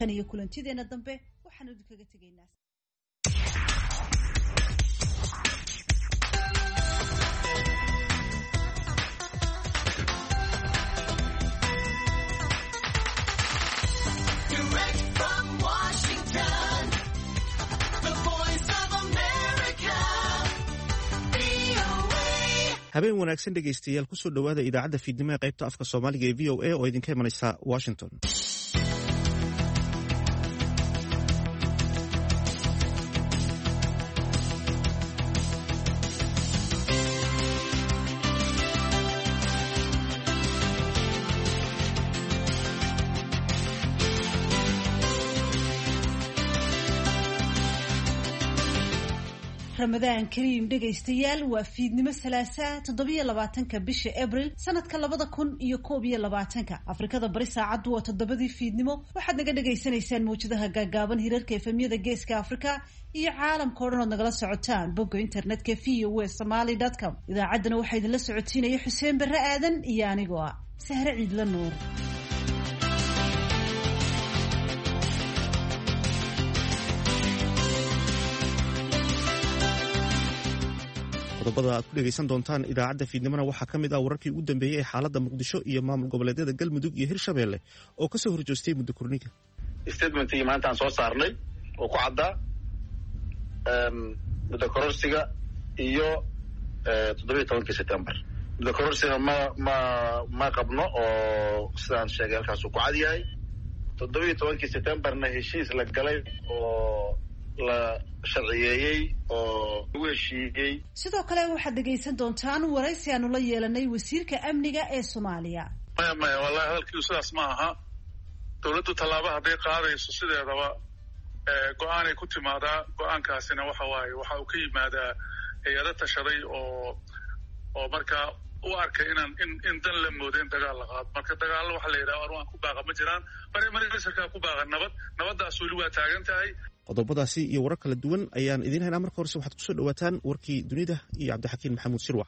tan iyo kulantideena dambe waxaan idinkaga tegaynaa. habeen wanaagsan dhegaystayaal kusoo dhowaada idaacadda fiidnimo ee qaybta afka soomaaliga ee VOA oo idinka imanaysa Washington. Ramadaan Kariim dhegaystayaal waa fiidnimo Salaasa 27 bisha Abriil sanadka 2021 Afrikada Bari saacadu waa 7 fiidnimo waxaad naga dhageysanaysaan mowjadaha gaagaaban hirarka efemyada Geeska Afrika iyo caalamka oo dhan nagala socotaan bogga internetka voasomali.com idaacaddana waxaa idinla socotiinaya Xuseen Barre Aadan iyo anigoo ah Sahre Ciidla Nuur. qodobada aad ku dhegaysan doontaan idaacadda fiidnimona waxaa ka mid ah wararkii ugu dambeeyey ee xaaladda muqdisho iyo maamul goboleedyada galmudug iyo hirshabeelle oo ka soo horjoostay muddo korniga. statementkii maanta aan soo saarnay oo ku caddaa muddo kororsiga iyo 17 September. muddo kororsiga ma qabno oo sidaan sheegay halkaas uu ku cad yahay. 17 Septemberna heshiis la galay oo la sharciyeeyay oo lagu heshiiyey. Sidoo kale waxaad dhegaysan doontaan waraysi aanu la yeelanay wasiirka amniga ee Soomaaliya. maya wallahi halkii sidaas ma aha. dawladdu tallaabo hadday qaadayso sideedaba go'aanay ku timaadaa. go'aankaasina waxa uu ka yimaadaa hay'ado tashaday oo markaa u arkay in dan la moodo in dagaal la qaado. marka dagaallo waxa la yidhaha arwaan ku baaqa ma jiraan. marka ku baaqa nabaddaas weli waa taagan tahay. qodobadaasi iyo warar kala duwan ayaan idiin haynaa. marka horese waxaad kusoo dhawaataan warkii dunida iyo cabdixakiin maxamuud sirwac.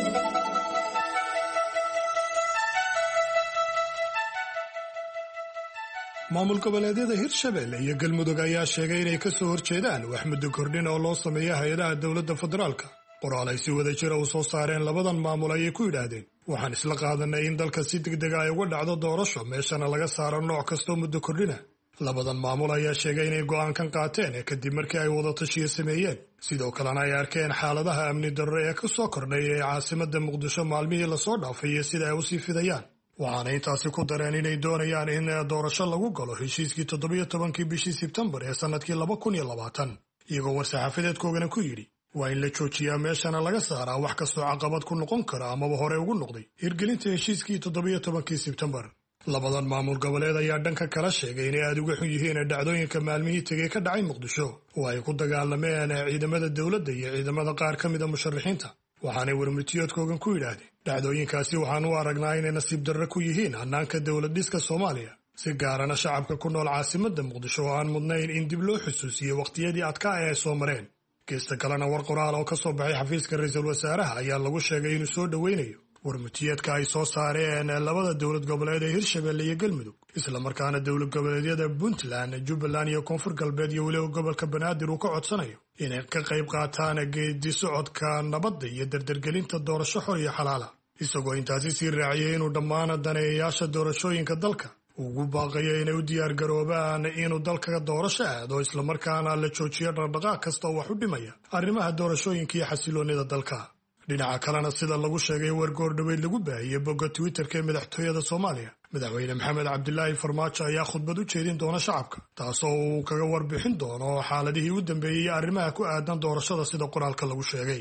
maamul goboleedyada hirshabeelle iyo galmudug ayaa sheegay inay ka soo horjeedaan wax muddo kordhin oo loo sameeya hay-adaha dowladda federaalka. qoraal ay si wada jira u soo saareen labadan maamul ayay ku yidhaahdeen waxaan isla qaadanay in dalka si degdega ay uga dhacdo doorasho meeshana laga saaro nooc kastoo muddo kordhina. labadan maamul ayaa sheegay inay go'aankan qaateen kadib markii ay wada tashiyo sameeyeen sidoo kalena ay arkeen xaaladaha amni darro ee ka soo kordhay ee caasimadda muqdisho maalmihii lasoo dhaafay iyo sida ay usii fidayaan. waxaana intaasi ku dareen inay doonayaan in doorasho lagu galo heshiiskii 17 bishii Sebtembar ee sanadkii 2020 iyagoo war-saxaafadeedkoogana ku yidhi waa in la joojiyaa meeshana laga saaraa wax kastoo caqabad ku noqon kara amaba hore ugu noqday hirgelinta heshiiskii 17 Sebtembar. labadan maamul goboleed ayaa dhanka kala sheegay inay aada uga xun yihiin dhacdooyinka maalmihii tegey ka dhacay muqdisho oo ay ku dagaalameen ciidamada dowladda iyo ciidamada qaar ka mida musharaxiinta. waxaanay warmurtiyoodkoogan ku yidhaahdeen dhacdooyinkaasi waxaan u aragnaa inay nasiib darro ku yihiin hannaanka dowlad dhiska Soomaaliya si gaarana shacabka ku nool caasimadda muqdisho oo aan mudnayn in dib loo xusuusiyo waqtiyadii adkaa ee ay soo mareen. geesta kalena war qoraal oo ka soo baxay xafiiska ra'iisul wasaaraha ayaa lagu sheegay inuu soo dhoweynayo warmurtiyeedka ay soo saareen labada dowlad goboleed ee hirshabeelle iyo galmudug islamarkaana dowlad goboleedyada puntland, jubbaland iyo koonfur galbeed iyo weliba gobolka banaadir uu ka codsanayo inay ka qayb qaataan geedi socodka nabadda iyo dardargelinta doorasho xor iyo xalaala. isagoo intaasi sii raaciyay inuu dhammaan daneeyayaasha doorashooyinka dalka ugu baaqayo inay u diyaargaroobaan inuu dalka doorasho aado islamarkaana la joojiyo dhaqdhaqaaq kasta oo wax u dhimaya arrimaha doorashooyinka iyo xasiloonida dalka. dhinaca kalena sida lagu sheegay wargoor dhaweyd lagu baahiyey bogga Twitterka ee madaxtooyada Soomaaliya madaxweyne Maxamed Cabdilaahi Farmaajo ayaa khudbad u jeedin doona shacabka taasoo uu kaga warbixin doono xaaladihii u dambeeyey arrimaha ku aadan doorashada sida qoraalka lagu sheegay.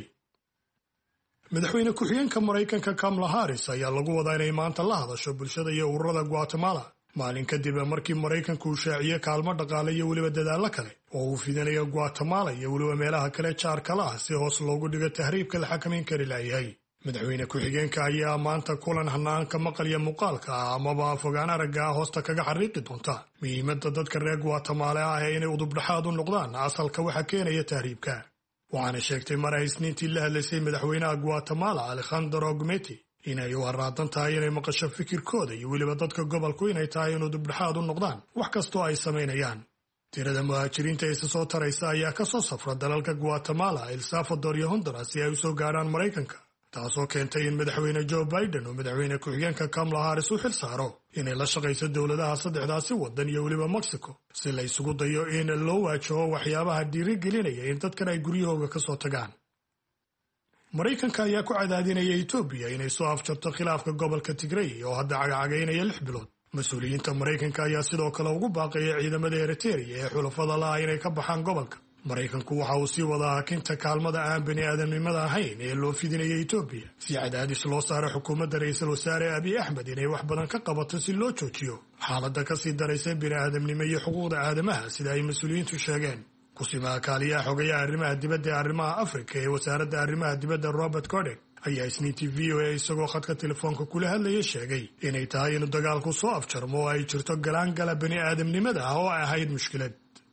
madaxweyne ku-xigeenka Mareykanka Kamala Harris ayaa lagu wadaa inay maanta la hadasho bulshada iyo ururada Guatemala maalin kadib markii Mareykanku uu shaaciyay kaalmo dhaqaale iyo weliba dadaallo kale oo uu fidinayo Guatemala iyo weliba meelaha kale jaarka ah si hoos loogu dhigo tahriibka la xakameyn kari lahayd. madaxweyne ku-xigeenka ayaa maanta kulan hanaanka maqal iyo muuqaalka amaba fogaan aragga hoosta kaga xariiqi doonta muhiimadda dadka reer Guatemala inay udubdhaxaad u noqdaan asalka waxa keenaya tahriibka. waxaana sheegtay mar ay Isniintii la hadlaysay madaxweynaha Guatemala Alejandro Gometi inay u haraadan tahay inay maqasho fikirkooda iyo weliba dadka gobolku inay tahay inuu dibdhexaad u noqdaan wax kastoo ay samaynayaan. tirada muhaajiriinta isa soo taraysa ayaa ka soo safra dalalka Guatemala, El Salvador iyo Honduras si ay u soo gaarhaan Maraykanka, taasoo keentay in madaxweyne Joe Biden oo madaxweyne ku-xigeenka Kamala Harris u xil saaro inay la shaqayso dowladaha saddexdaasi waddan iyo weliba Mexico si la isugu dayo in loo waajaho waxyaabaha dhiirigelinaya in dadkan ay guryahooga ka soo tagaan. Maraykanka ayaa ku cadaadinaya Ethiopia inay soo afjarto khilaafka gobolka Tigray oo hadda cagacagaynaya 6 bilood. Mas-uuliyiinta Maraykanka ayaa sidoo kale ugu baaqaya ciidamada Eritrea ee xulafada laha inay ka baxaan gobolka. Maraykanku waxa uu sii wadaa hakinta kaalmada aan bini'aadamnimada ahayn ee loo fidinaya Ethiopia si cadaadis loo saaro xukuumadda ra'iisul wasaare Abiy Ahmed inay wax badan ka qabato si loo joojiyo xaaladda ka sii daraysa bini'aadamnimo iyo xuquuqda aadamaha sida ay mas-uuliyiintu sheegeen. Kusimaha kaaliyaha xogayaha arrimaha dibadda ee arrimaha Afrika ee wasaaradda arrimaha dibadda Robert Cordek ayaa isniintii VOA isagoo khadka telefoonka kula hadlaya sheegay inay tahay inuu dagaalku soo afjarmo oo ay jirto galaangala bini'aadamnimada ah oo ay ahayd mushkilad.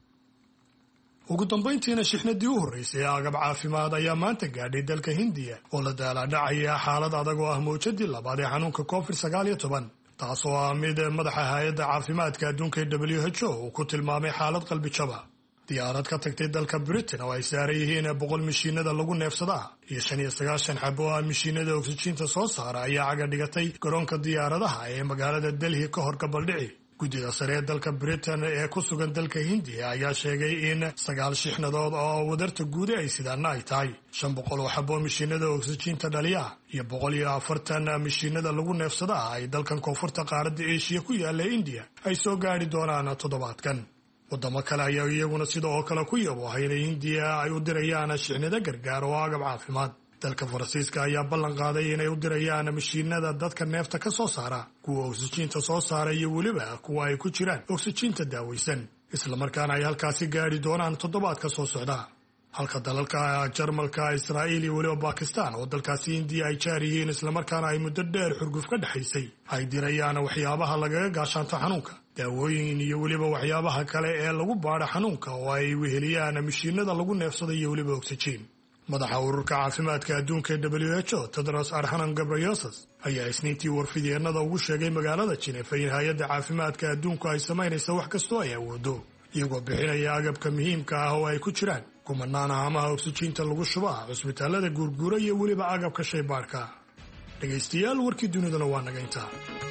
ugu dambayntiina shixnadii u horreysay ee agab caafimaad ayaa maanta gaadhay dalka Hindiya oo la daaladhacaya xaalad adag oo ah mowjadii labaad ee xanuunka COVID-19, taasoo ah mid madaxa hay'adda caafimaadka adduunka WHO uu ku tilmaamay xaalad qalbi jaba. diyaarad ka tagtay dalka Britain oo ay saaran yihiin 100 mishiinada lagu neefsadaa iyo 95 xabo oo mishiinada oksijiinta soo saara ayaa caga dhigatay garoonka diyaaradaha ee magaalada Delhi ka hor gabaldhici. Guddida sare ee dalka Britain ee ku sugan dalka Hindiya ayaa sheegay in 9 shixnadood oo wadarta guud ay sidaan ay tahay 500 oo xabo mishiinada oksijiinta dhaliya iyo 140 mishiinada lagu neefsadaa ay dalkan koonfurta qaaradda Asia ku yaala India ay soo gaari doonaan toddobaadkan. wadamo kale ayaa iyaguna sidoo kale ku yaboohay in Hindiya ay u dirayaan shixnado gargaar oo agab caafimaad. dalka Faransiiska ayaa ballan qaaday inay u dirayaan mishiinada dadka neefta ka soo saara, kuwa oksijiinta soo saara iyo weliba kuwa ay ku jiraan oksijiinta daawaysan, isla markaana ay halkaasi gaari doonaan toddobaadka soo socda. halka dalalka Jarmalka, Israa'iil iyo weliba Bakistan oo dalkaasi Hindiya ay jaar yihiin isla markaana ay muddo dheer xurguf ka dhaxaysay ay dirayaan waxyaabaha lagaga gaashaanto xanuunka, daawooyin iyo weliba waxyaabaha kale ee lagu baadho xanuunka oo ay weheliyaan mishiinada lagu neefsado iyo weliba oksijiin. madaxa ururka caafimaadka adduunka WHO Tedros Adhanom Ghebreyesus ayaa isniintii warfidyeenada ugu sheegay magaalada Geneva in hay'adda caafimaadka adduunku ay samaynayso wax kastoo ay awoodo, iyagoo bixinaya agabka muhiimka ah oo ay ku jiraan kumanaan haamaha oksijiinta lagu shubaa, cusbitaalada guurguura iyo weliba agabka shaybaadhka. dhegaystayaal, warkii dunidana waa naga intaa.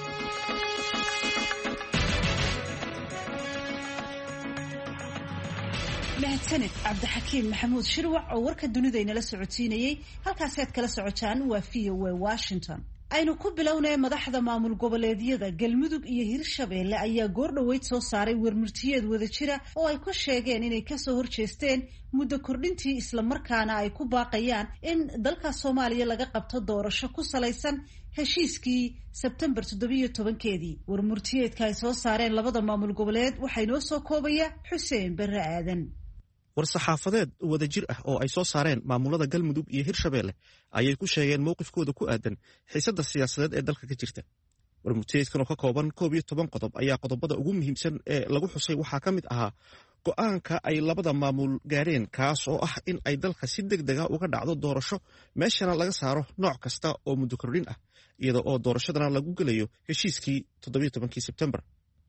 mahadsanid cabdixakiim maxamuud shirwac oo warka dunida inala socodsiinayay. halkaasi aad kala socotaan waa VOA Washington. aynu ku bilownay madaxda maamul goboleedyada Galmudug iyo Hirshabeelle ayaa goor dhaweyd soo saaray warmurtiyeed wadajira oo ay ku sheegeen inay kasoo horjeesteen muddo kordhintii isla markaana ay ku baaqayaan in dalka Soomaaliya laga qabto doorasho ku salaysan heshiiskii Sebtembar 17-keedii. warmurtiyeedka ay soo saareen labada maamul goboleed waxay noo soo koobaya Xuseen Barre Aadan. war-saxaafadeed wadajir ah oo ay soo saareen maamulada Galmudug iyo Hirshabeelle ayay ku sheegeen mowqifkooda ku aadan xiisadda siyaasadeed ee dalka ka jirta. warmurtiyeedkan oo ka kooban 11 qodob ayaa qodobada ugu muhiimsan ee lagu xusay waxaa ka mid ahaa go'aanka ay labada maamul gaareen, kaas oo ah in ay dalka si degdega uga dhacdo doorasho, meeshana laga saaro nooc kasta oo muddo kordhin ah, iyada oo doorashadana lagu gelayo heshiiskii 17 Sebtembar.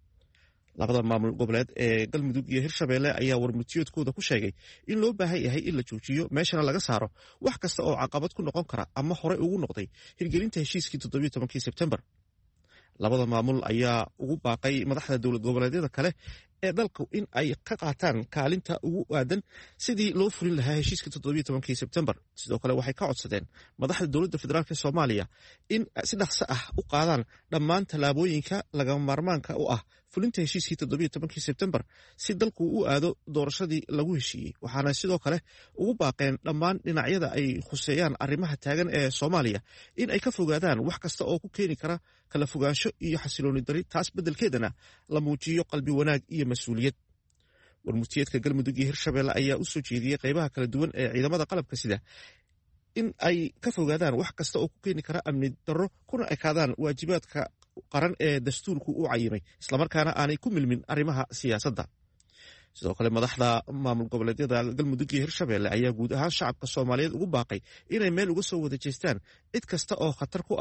labada maamul goboleed ee Galmudug iyo Hirshabeelle ayaa warmurtiyeedkooda ku sheegay in loo baahan yahay in la joojiyo, meeshana laga saaro wax kasta oo caqabad ku noqon kara ama horey ugu noqday hirgelinta heshiiskii 17 Sebtembar. labada maamul ayaa ugu baaqay madaxda dowlad goboleedyada kale ee dalku in ay ka qaataan kaalinta ugu aadan sidii loo fulin lahaa heshiiska 17 Sebtembar. sidoo kale waxay ka codsadeen madaxda dowladda federaalk Soomaaliya in si dhaqso ah u qaadaan dhammaan tallaabooyinka lagama maarmaanka u ah fulinta heshiiskii 17 Sebtembar si dalku u aado doorashadii lagu heshiiyey. waxaana sidoo kale ugu baaqeen dhammaan dhinacyada ay khuseeyaan arrimaha taagan ee Soomaaliya in ay ka fogaadaan wax kasta oo ku keeni kara kala fogaansho iyo xasilooni dari, taas beddelkeedana la muujiyo qalbi wanaag iyo mas-uuliyad. warmurtiyeedka Galmudug iyo Hirshabeelle ayaa u soo jeediyey qaybaha kala duwan ee ciidamada qalabka sida in ay ka fogaadaan wax kasta oo ku keeni kara amni darro, kuna ekaadaan waajibaadka qaran ee dastuurku u cayimay, islamarkaana aanay ku milmin arrimaha siyaasadda. sidoo kale madaxda maamul goboleedyada Galmudug iyo Hirshabeelle ayaa guud ahaan shacabka Soomaaliyeed ugu baaqay inay meel uga soo wada jeestaan cid kasta oo khatar ku ah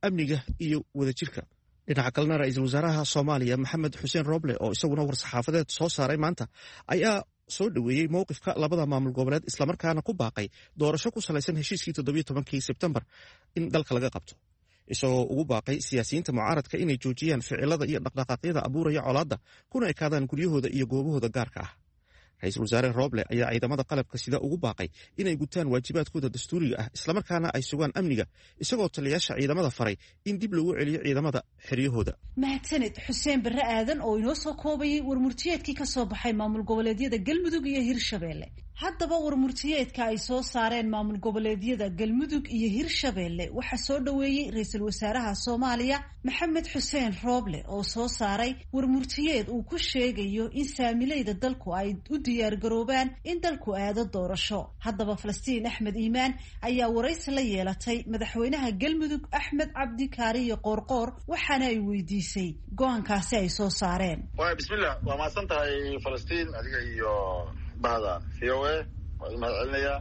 amniga iyo wadajirka. dhinaca kalena ra-iisul wasaaraha soomaaliya maxamed xuseen rooble oo isaguna war-saxaafadeed soo saaray maanta ayaa soo dhoweeyey mowqifka labada maamul goboleed islamarkaana ku baaqay doorasho ku salaysan heshiiskii 17 sebtembar in dalka laga qabto, isagoo ugu baaqay siyaasiyiinta mucaaradka inay joojiyaan ficilada iyo dhaqdhaqaaqyada abuuraya colaadda kuna ekaadaan guryahooda iyo goobahooda gaarka ah. ra-iisul wasaare rooble ayaa ciidamada qalabka sida ugu baaqay inay gutaan waajibaadkooda dastuuriga ah islamarkaana ay sugaan amniga, isagoo taliyayaasha ciidamada faray in dib loogu celiyo ciidamada xeryahooda. mahadsanid xuseen barre aadan oo inoo soo koobayay warmurtiyeedkii ka soo baxay maamul goboleedyada galmudug iyo hirshabeelle. haddaba warmurtiyeedka ay soo saareen maamul goboleedyada galmudug iyo hirshabeelle waxaa soo dhoweeyey ra-iisul wasaaraha soomaaliya maxamed xuseen rooble oo soo saaray warmurtiyeed uu ku sheegayo in saamileyda dalku ay u diyaargaroobaan in dalku aado doorasho. haddaba falastiin axmed iimaan ayaa waraysi la yeelatay madaxweynaha galmudug axmed cabdi kaariyo qoorqoor waxaana ay weydiisay go-aankaasi ay soo saareen. bismillah, waa mahadsan tahay falastiin, adiga iyo bahda VOA waa idin mahad celinayaa.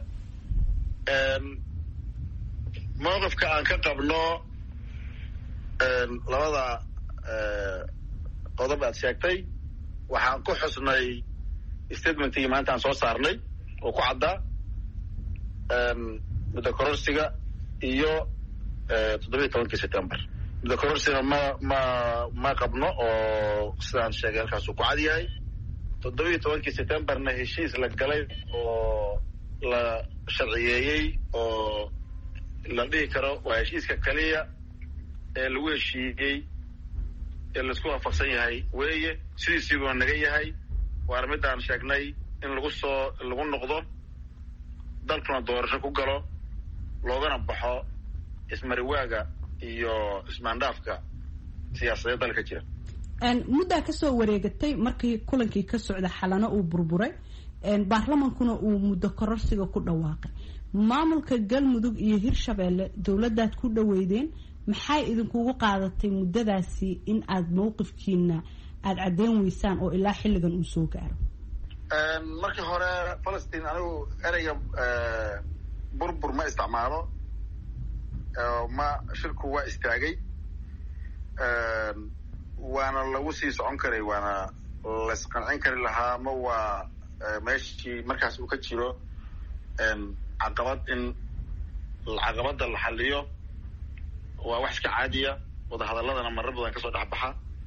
mowqifka aan ka qabno labada qodob aad sheegtay waxaan ku xusnay statementkii maanta aan soo saarnay oo ku caddaa muddo kororsiga iyo 17 September. muddo kororsiga ma qabno oo sidaan sheegay halkaasuu ku cad yahay. 17 Septemberna heshiis la galay oo la sharciyeeyey oo la dhihi karo waa heshiiska kaliya ee lagu heshiiyey ee laisku waafaqsan yahay weeye, sidiisiibuu naga yahay. waana midaan sheegnay in lagu noqdo dalkuna doorasho ku galo, loogana baxo ismariwaaga iyo ismaandhaafka siyaasadeed dalka jira. muddaa kasoo wareegatay markii kulankii ka socda xalano uu burburay, baarlamankuna uu muddo kororsiga ku dhawaaqay. maamulka galmudug iyo hirshabeelle dowladaad ku dhaweydeen, maxay idinkugu qaadatay muddadaasi in aad mowqifkiina aad caddeyn weysaan oo ilaa xilligan uu soo gaaro? markii hore falastiin anigu ereyga burbur ma isticmaalo, shirku waa istaagay, waana lagu sii socon karay, waana laisqancin kari lahaa. ma waa meeshii markaas uu ka jiro caqabad in caqabada la xaliyo waa wax iska caadiya, wadahadaladana marar badan kasoo dhexbaxa.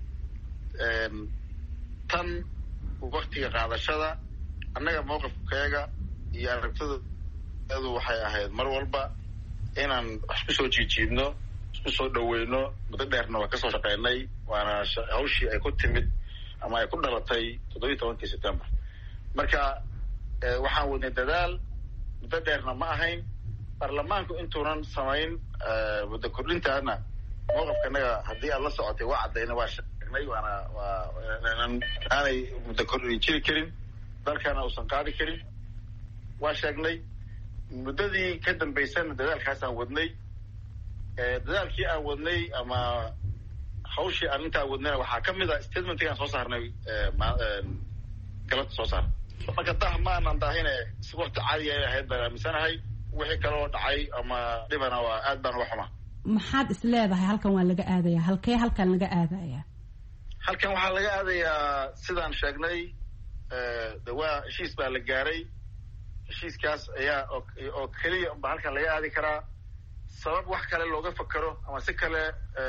tan waktiga qaadashada annaga mowqifkeega iyo aragtideedu waxay ahayd mar walba inaan wax isku soo jiijiidno, isku soo dhaweyno. muddo dheerna waa kasoo shaqeynay, waana hawshii ay ku timid ama ay ku dhalatay 17 September. marka waxaan wadnay dadaal muddo dheerna ma ahayn. baarlamaanku intuunan samayn muddo kordhintaana mowqifkanaga haddii aad la socotay waa caddayna, waa sheegnay, aanay muddo kordhin jiri karin, dalkana uusan qaadi karin waa sheegnay. muddadii ka dambaysana dadaalkaasaan wadnay. dadaalkii aan wadnay ama hawshii aan intaa wadnayna waxaa ka mid a statementkii aan soo saarnay galabta soo saarnay. marka dah ma aanan daahine si wakti caadiya ay ahayd baan aaminsanahay. wixii kaloo dhacay ama dhibana waa aad baan uga xumaa. maxaad is leedahay halkan waa laga aadayaa? halkee halkan laga aadayaa? halkan waxaa laga aadayaa sidaan sheegnay, waa heshiis baa la gaaray. heshiiskaas ayaa oo keliya unba halkan laga aadi karaa. sabab wax kale looga fakero ama si kale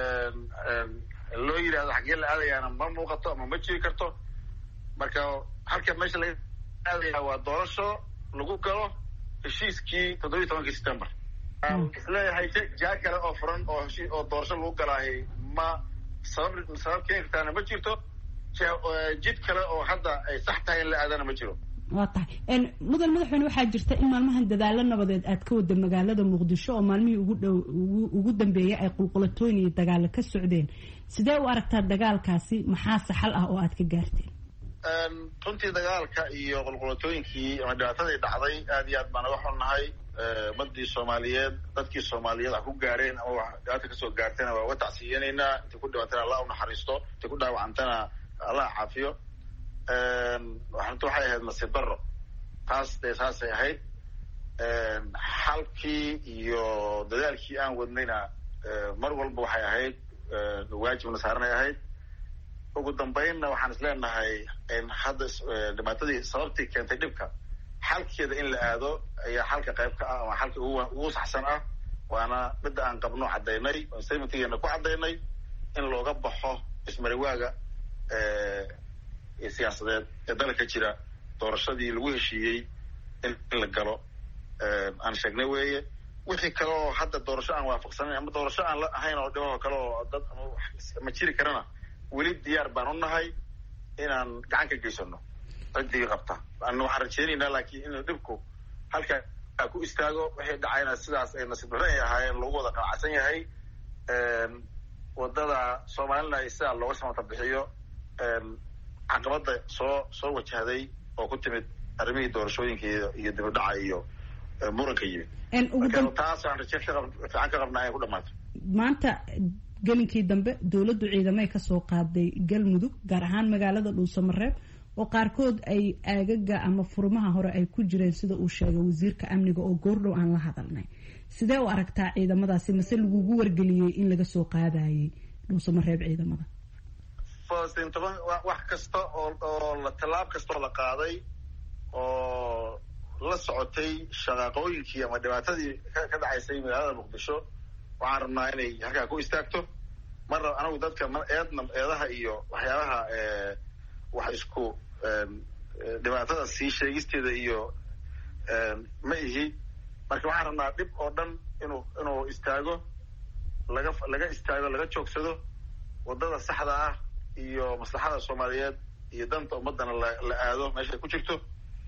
loo yidhahdo xaggee la aadayaana ma muuqato ama ma jiri karto. marka halkan meesha laga aadayaa waa doorasho lagu galo heshiiskii 17 September. isleeyahay jaa kale oo furan oo doorasho lagu galaahay ma sabab keeni kartaana ma jirto. jid kale oo hadda ay sax tahay in la aadana ma jiro. waa tahay mudan madaxweyne, waxaa jirta in maalmahan dadaalo nabadeed aad ka wada magaalada muqdisho oo maalmihii ugu dambeeyay ay qulqulatooyin iyo dagaalo ka socdeen. sidee u aragtaa dagaalkaasi? maxaase xal ah oo aad ka gaarteen? runtii dagaalka iyo qulqulatooyinkii ama dhibaatadii dhacday aad iyo aad baan uga xunnahay. ummadii Soomaaliyeed, dadkii Soomaaliyeed ku gaareen ama wax dhibaata kasoo gaartayna waa uga tacsiyeenaynaa. intay ku dhibaatana Allah u naxariisto, intay ku dhaawacantana Allah caafiyo. waxay ahayd nasiib darro, taas dee saasay ahayd. xalkii iyo dadaalkii aan wadnayna mar walba waxay ahayd waajibna saaranay ahayd. ugu dambaynna waxaan is leenahay hadda dhibaatadii sababtii keentay dhibka xalkeeda in la aado ayaa xalka qayb ka ah ama xalka ugu saxsan ah, waana midda aan qabno caddaynay oo statementkeena ku caddaynay in looga baxo ismariwaaga siyaasadeed ee dalka jira, doorashadii lagu heshiiyey in la galo aan sheegnay weeye. wixii kale oo hadda doorasho aan waafaqsanayn ama doorasho aan la ahayn oo dhibahoo kale oo dad ma jiri karana weli diyaar baan u nahay inaan gacan ka geysano ciddii qabta. waxaan rajaynaynaa laakiin inuu dhibku halkaa ku istaago, waxay dhacayna sidaas ay nasiib darro ay ahaayeen lagu wada qanacsan yahay. wadada soomaalina ay sidaa looga samata bixiyo caqabada soo wajahday oo ku timid arrimihii doorashooyinka iyo dibadhaca iyo muranka yimid. taas aan raje fiican ka qabnaa inay ku dhamaato. maanta gelinkii dambe dowladdu ciidamay kasoo qaaday galmudug, gaar ahaan magaalada dhuusamareeb, oo qaarkood ay aagaga ama furmaha hore ay ku jireen sida uu sheegay wasiirka amniga oo goordhow aan la hadalnay. sidee u aragtaa ciidamadaasi, mase lagugu wargeliyey in laga soo qaadayay dhuusamareeb ciidamada? wax kasta oo tallaab kastoo la qaaday oo la socotay shaqaaqooyinkii ama dhibaatadii ka dhacaysay magaalada muqdisho, waxaan rabnaa inay halkaa ku istaagto. marna anagu dadka eedaha iyo waxyaabaha wax isku dhibaatada sii sheegisteeda iyo ma ihi. marka waxaan rabnaa dhib oo dhan inuu istaago, laga istaago, laga joogsado, wadada saxda ah iyo maslaxada soomaaliyeed iyo danta ummadana la aado meeshay ku jirto.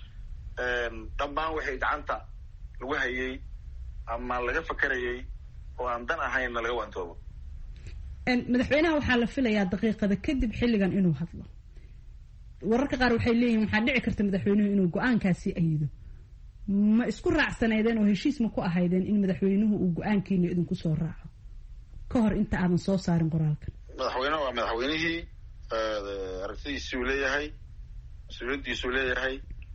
dhammaan waxay gacanta lagu hayay ama laga fakarayay oo aan dan ahaynna laga waantoobo. madaxweynaha waxaa la filayaa daqiiqada kadib xilligan inuu hadlo. wararka qaar waxay leeyihin waxaa dhici karta madaxweynuhu inuu go-aankaasi ayido. ma isku raacsanaydeen oo heshiis ma ku ahaydeen in madaxweynuhu uu go-aankiina idinku soo raaco ka hor inta aadan soo saarin qoraalkan? madaxweynaha waa madaxweynihii, aragtidiisuu leeyahay, mas-uuliyaddiisuu leeyahay,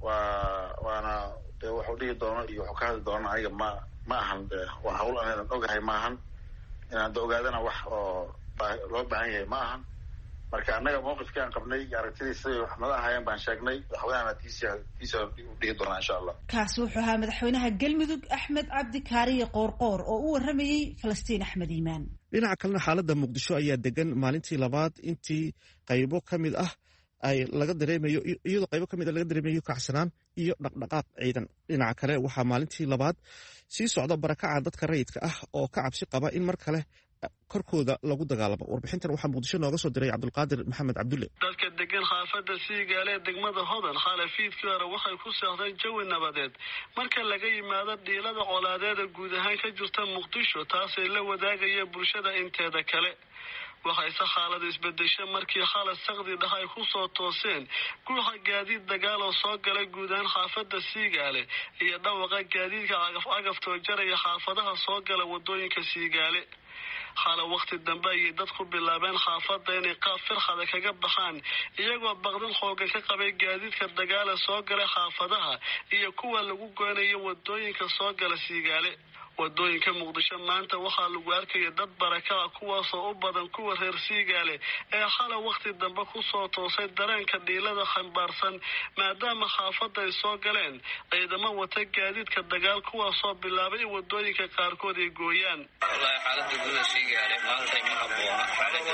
waana de wuxuu dhigi doono iyo wuxuu ka hadli doono aniga ma ahan de waa hawl aanan ogahay maahan, inaan da ogaadana wax oo loo baahan yahay ma ahan. marka annaga mawqifkii aan qabnay iyo aragtidii siday wax nala ahaayeen baan sheegnay. madaxweynahana tiisa u dhigi doonaa insha allah. kaasi wuxuu ahaa madaxweynaha galmudug Axmed Cabdi Kaariye Qoorqoor oo u waramayey Falastiin Axmed Iimaan. dhinaca kalena xaaladda muqdisho ayaa degan maalintii labaad, intii qaybo ka mid ah laga dareemayo iyadoo qaybo ka mid a laga dareemayo kacsanaan iyo dhaqdhaqaaq ciidan. dhinaca kale waxaa maalintii labaad sii socda barakaca dadka rayidka ah oo ka cabsi qaba in mar kale korkooda lagu dagaalamo. warbixintan waxaa muqdisho nooga soo diray cabdulqaadir maxamed cabdulle. dadka degan xaafadda siigaale degmada hodan khalafiidkii hore waxay ku seexdeen jawi nabadeed marka laga yimaado dhiilada colaadeeda guud ahaan ka jirta muqdisho, taasay la wadaagaya bulshada inteeda kale. waxayse xaalada isbedesha markii khalad saqdi dhah ay ku soo tooseen guuxa gaadiid dagaal oo soo galay guud ahaan xaafadda siigaale iyo dhawaqa gaadiidka cagaf-cagaftoo jaraya xaafadaha soo gala wadooyinka siigaale. xaala waqti dambe ayay dadku bilaabeen xaafadda inay qaab firxada kaga baxaan, iyagoo baqdin xoogan ka qabay gaadiidka dagaala soo galay xaafadaha iyo kuwa lagu goynayo wadooyinka soo gala siigaale. wadooyinka muqdisho maanta waxaa lagu arkaya dad barakaca, kuwaasoo u badan kuwa reer siigaale ee xala waqti dambe kusoo toosay dareenka dhiilada xambaarsan, maadaama xaafadda ay soo galeen ciidamo wata gaadiidka dagaal, kuwaasoo bilaabay in wadooyinka qaarkood ay gooyaan. wallaahi xaalada gudaha siigaale maanta ma habboona,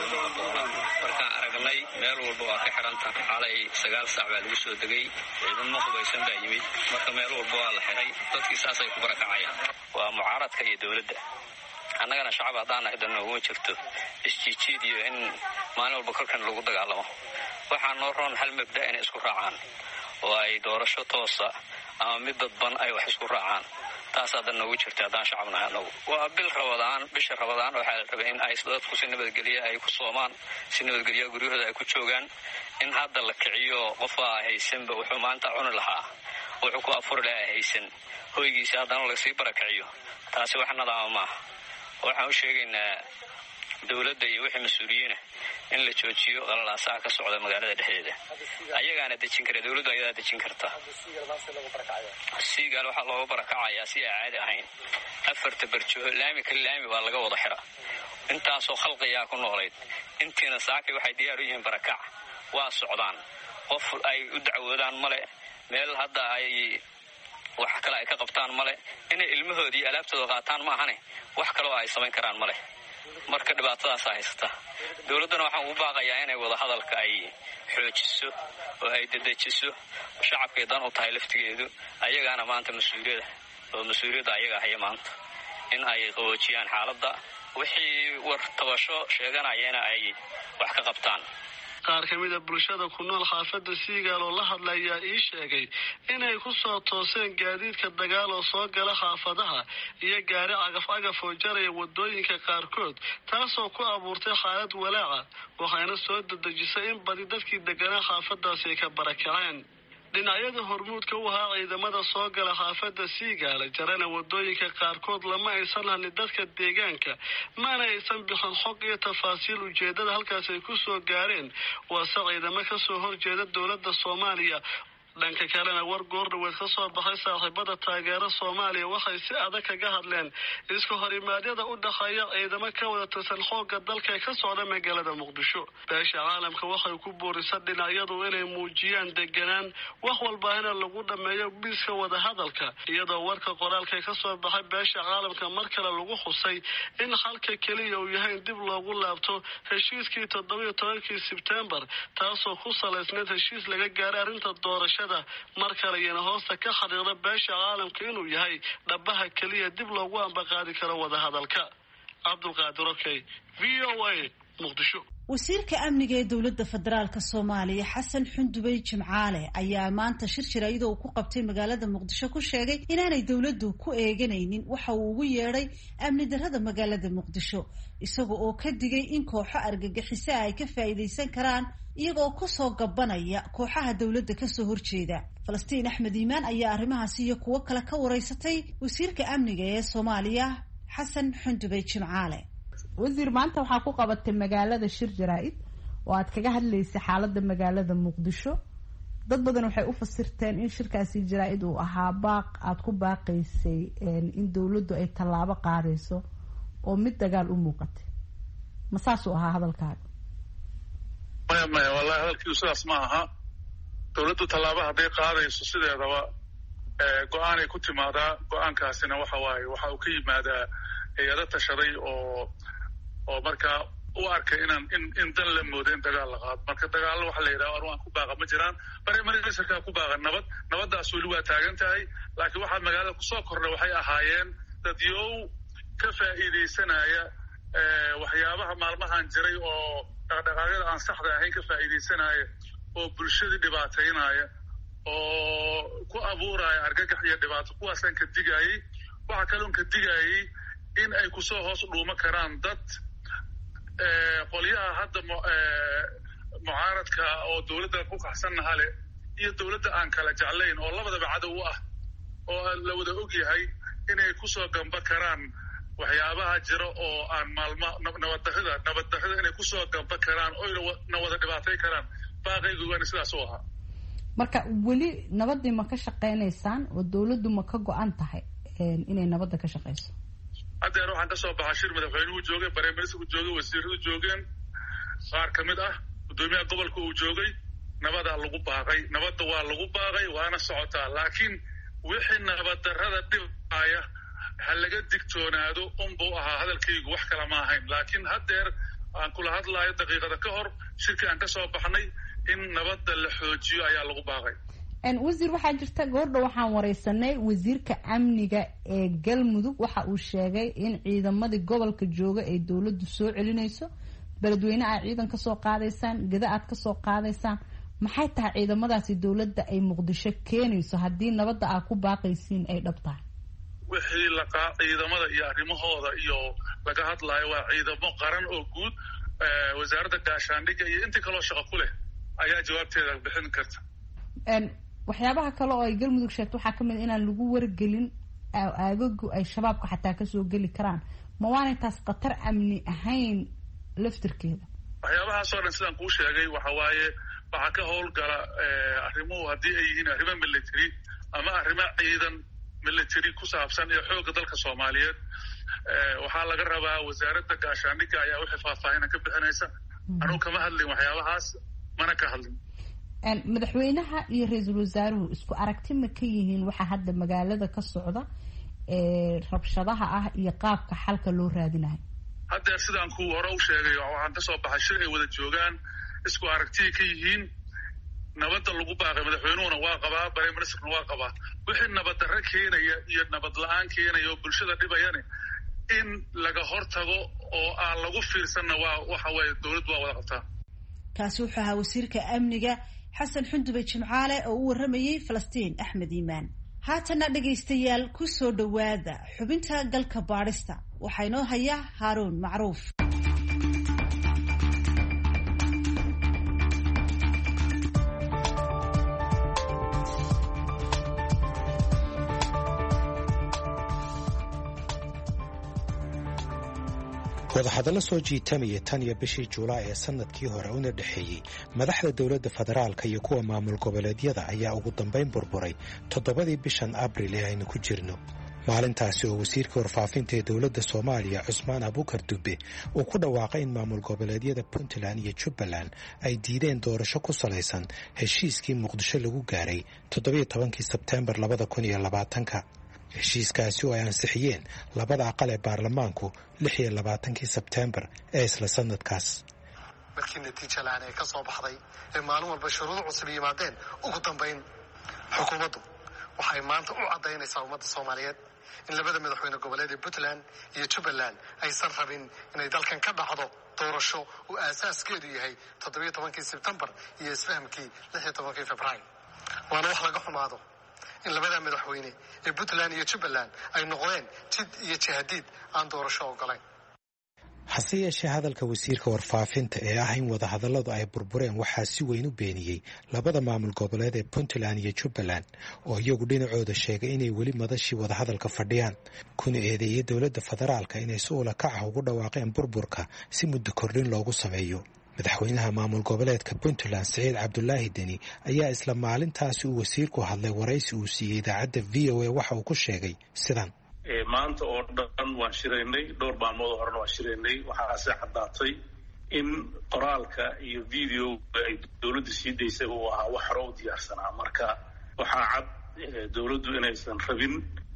markaan aragnay meel walba waa ka xiran tahay. xalay 9 saac baa lagu soo degay, ciidamo hubaysan baa yimid, marka meel walba waa la xiray, dadkii saasay ku barakacayaan. waa mucaaradka iyo dowladda. annagana shacab haddaan nahay dan nooguma jirto isjiijiid iyo in maalin walba kolkan lagu dagaalamo. waxaa noo roon hal mabda inay isku raacaan oo ay doorasho toosa ama mid dadban ay wax isku raacaan. taasaa dan noogu jirta haddaan shacab nahay annagu. waa bisha rabadaan waxaa la rabay in ay dadku si nabadgelya ay ku soomaan, si nabadgelya guryahooda ay ku joogaan. in hadda la kiciyo qofaa haysanba wuxuu maanta cuni lahaa, wuxuu ku afuri lahaa haysan, hoygiisa haddana lasii barakiciyo, taasi wax nadaama maaha. waxaan u sheegaynaa dowladda iyo wixii mas-uuliyiina in la joojiyo qalalaasaha ka socda magaalada dhexdeeda. ayagaana dejin kara, dowladdu ayadaa dejin karta. siigaal waxaa looga barakacayaa si aan caadi ahayn. 4 barjoo laami kala laami baa laga wada xiraa. intaasoo khalqiyaa ku noolayd. intiina saakay waxay diyaar u yihiin barakac. waa socdaan. qof ay u dacwoodaan male. meel hadda ay wax kale ay ka qabtaan male. inay ilmahoodii alaabtooda qaataan ma ahane wax kaloo ay samayn karaan male. marka dhibaatadaas haysata. dowladdana waxaan ugu baaqayaa inay wada hadalka ay xoojiso oo ay dedejiso. shacabkay dan u tahay laftigeedu. ayagaana maanta mas-uuliyadda ayaga haya maanta in ay qaboojiyaan xaaladda. wixii war tabasho sheeganayana ay wax ka qabtaan. qaar ka mid a bulshada ku nool xaafadda siigaal oo la hadlayaa ii sheegay inay ku soo tooseen gaadiidka dagaal oo soo gala xaafadaha iyo gaari cagaf-cagaf oo jaraya wadooyinka qaarkood, taasoo ku abuurtay xaalad walaaca, waxayna soo dedejisay in badi dadkii deganaa xaafadaasi ay ka barakaceen. dhinacyada hormuudka u ahaa ciidamada soo gala xaafadda siigaala jarana wadooyinka qaarkood lama aysan hadlin dadka deegaanka, mana aysan bixin xog iyo tafaasiil ujeedada halkaas ay ku soo gaareen. waase ciidamo ka soo horjeeda dowladda Soomaaliya. dhanka kalena war goordhaweed ka soo baxay saaxiibada taageera Soomaaliya waxay si adag kaga hadleen isku horimaadyada u dhaxeeya ciidamo ka wada tirsan xoogga dalka ka socda magaalada Muqdisho. beesha caalamka waxay ku boorisay dhinacyadu inay muujiyaan deganaan, wax walbaana lagu dhameeyo biiska wada hadalka, iyadoo warka qoraalka ka soo baxay beesha caalamka mar kale lagu xusay in xalka kaliya uu yahay dib loogu laabto heshiiskii 17 Sebtembar, taasoo ku salaysnayd heshiis laga gaaray arrinta doorashada. mar kale yana hoosta ka xariiqda beesha caalamka inuu yahay dhabaha kaliya dib loogu ambaqaadi karo wada hadalka. Cabdulqaadir Okey, VOA, Muqdisho. wasiirka amniga ee dowladda federaalka Soomaaliya Xasan Xundubey Jimcaale ayaa maanta shir jaraa'id oo ku qabtay magaalada Muqdisho ku sheegay inaanay dowladdu ku eeganaynin waxa uu ugu yeedhay amni darrada magaalada Muqdisho, isaga oo ka digay in kooxo argagixiso ay ka faa'iideysan karaan iyagoo ku soo gabanaya kooxaha dowladda ka soo horjeeda. Falastiin Axmed Iimaan ayaa arrimahaasi iyo kuwo kale ka wareysatay wasiirka amniga ee Soomaaliya Xasan Xundubey Jimcaale. wasiir, maanta waxaa ku qabatay magaalada shir jaraa'id oo aad kaga hadlaysay xaaladda magaalada Muqdisho. dad badan waxay u fasirteen in shirkaasi jaraa'id uu ahaa baaq aad ku baaqaysay in dowladdu ay tallaabo qaadayso oo mid dagaal u muuqatay. ma saas u ahaa hadalkaaga? maya wallahi hadalkiisu sidaas ma aha. dowladdu tallaabo hadday qaadayso sideedaba go-aanay ku timaadaa. go-aankaasina waxa uu ka yimaadaa hay-ado tashaday oo markaa u arkay in dan la moodo in dagaal la qaado. marka dagaallo waxa la yidhaha aan ku baaqa ma jiraan. barnaamijka ku baaqa nabaddaas weli waa taagan tahay, laakiin waxaa magaalada kusoo kordhay waxay ahaayeen dadyow ka faa'iidaysanaya waxyaabaha maalmahan jiray oo dhaqdhaqaaqyada aan saxda ahayn ka faa'iidaysanaya, oo bulshadii dhibaataynaya, oo ku abuuraya argagax iyo dhibaato. kuwaasaan ka digayey. waxaa kaloon ka digayey in ay kusoo hoos dhuumo karaan dad qolyaha hadda mucaaradka oo dowladda ku kaxsannaha leh iyo dowladda aan kala jeclayn oo labadaba cadow u ah, oo la wada og yahay inay kusoo gamba karaan waxyaabaha jira oo aan nabaddarrida inay kusoo gamba karaan oo na wada dhibaatay karaan. baaqaygugaana sidaas u ahaa. marka weli nabadii ma ka shaqaynaysaan oo dowladdu ma ka go-an tahay inay nabadda ka shaqayso? haddeer waxaan ka soo baxaa shir madaxweynuhu joogay, bareeministerku joogay, wasiiradu joogeen, qaar ka mid ah guddoomiyaha gobolka uu joogay. nabadaa lagu baaqay, nabadda waa lagu baaqay, waana socotaa. laakiin wixii nabaddarrada dhibaya ha laga digtoonaado unbuu ahaa hadalkaygu, wax kala ma ahayn. laakiin haddeer aan kula hadlaayo daqiiqada ka hor shirkii aan ka soo baxnay in nabadda la xoojiyo ayaa lagu baaqay. wasiir, waxaa jirta goordha waxaan wareysanay wasiirka amniga ee Galmudug. waxa uu sheegay in ciidamadii gobolka jooga ay dowladdu soo celinayso, beledweyne aad ciidan ka soo qaadaysaan, gada aad ka soo qaadaysaan. maxay tahay ciidamadaasi dowladda ay Muqdisho keenayso haddii nabadda aad ku baaqaysiin ay dhab tahay? wixii ciidamada iyo arrimahooda iyo laga hadlaayo waa ciidamo qaran oo guud. wasaaradda gaashaandhigga iyo intii kaloo shaqo ku leh ayaa jawaabteeda bixin karta. waxyaabaha kale oo ay Galmudug sheegto waxaa ka mid inaan lagu wargelin aagagu ay shabaabka xataa kasoo geli karaan. ma waanay taas khatar amni ahayn laftirkeeda waxyaabahaasoo dhan sidaan kuu sheegay waxa waaye waxaa ka howlgala arrimuhu haddii ay yihiin arrimo military ama arrimo ciidan military ku saabsan ee xoogga dalka Soomaaliyeed waxaa laga rabaa wasaaradda gaashaandhigga ayaa wixii faahfaahin ka bixinaysa anuu kama hadlin waxyaabahaas mana ka hadlin madaxweynaha iyo ra'iisul wasaaruhu isku aragti ma ka yihiin waxa hadda magaalada ka socda rabshadaha ah iyo qaabka xalka loo raadinayo hadda sidaan ku hore u sheegay waxaan ka soo baxay shir ay wada joogaan isku aragti ka yihiin nabadda lagu baaqay madaxweynuhuna waa qabaa prime ministerna waa qabaa wixii nabad darro keenaya iyo nabad la'aan keenaya oo bulshada dhibayana in laga hortago oo aan lagu fiirsanna waa waxa weeye dawladdu waa wada qabtaa kaasi wuxuu ahaa wasiirka amniga xasan xundube jimcaale oo u waramayay Falastiin Axmed Iimaan haatana dhagaystayaal ku soo dhawaada xubinta galka baadhista waxaa inoo haya Haaruun Macruuf wadahadallo soo jiitamaya tan iyo bishii Juulaay ee sanadkii hore una dhaxeeyay madaxda dawladda federaalka iyo kuwa maamul goboleedyada ayaa ugu dambeyn burburay 7 bishan Abriil ee aynu ku jirno maalintaasi oo wasiirka warfaafinta ee dawladda Soomaaliya Cusmaan Abuukar Dube uu ku dhawaaqay in maamul goboleedyada Puntland iyo Jubbaland ay diideen doorasho ku salaysan heshiiskii Muqdisho lagu gaaray 17 Sebtembar 2020 heshiiskaasi oo ay ansixiyeen labada aqal ee baarlamaanku 26 Sebtembar ee isla sanadkaas markii natiijo la'aan ay ka soo baxday ee maalin walba shuruudo cusub yimaadeen ugu dambeyn xukuumaddu waxay maanta u cadaynaysaa ummadda Soomaaliyeed in labada madaxweyne goboleed ee Puntland iyo Jubbaland aysan rabin inay dalkan ka dhacdo doorasho uu asaaskeedu yahay 17 Sebtembar iyo isfahamkii 16 Febraayo waana wax laga xumaado in labada madaxweyne ee Puntland iyo Jubbaland ay noqdeen jid iyo jihadiid aan doorasho ogolayn hase yeeshee hadalka wasiirka warfaafinta ee ah in wadahadalladu ay burbureen waxaa si weyn u beeniyey labada maamul goboleed ee Puntland iyo Jubbaland oo iyagu dhinacooda sheegay inay weli madashii wadahadalka fadhiyaan kuna eedeeyay dawladda federaalka inay si ula kac ah ugu dhawaaqeen burburka si muddo kordhin loogu sameeyo madaxweynaha maamul goboleedka Puntland Saciid Cabdullaahi Deni ayaa isla maalintaasi uu wasiirku hadlay waraysi uu siiyay idaacadda VOA waxa uu ku sheegay sidan maanta oo dhan waan shiraynay dhowr maalmood horena waan shiraynay waxaase caddaatay in qoraalka iyo video ay dawladdu sii daysay uu ahaa wax hore u diyaarsanaa marka waxaa cad dawladdu inaysan rabin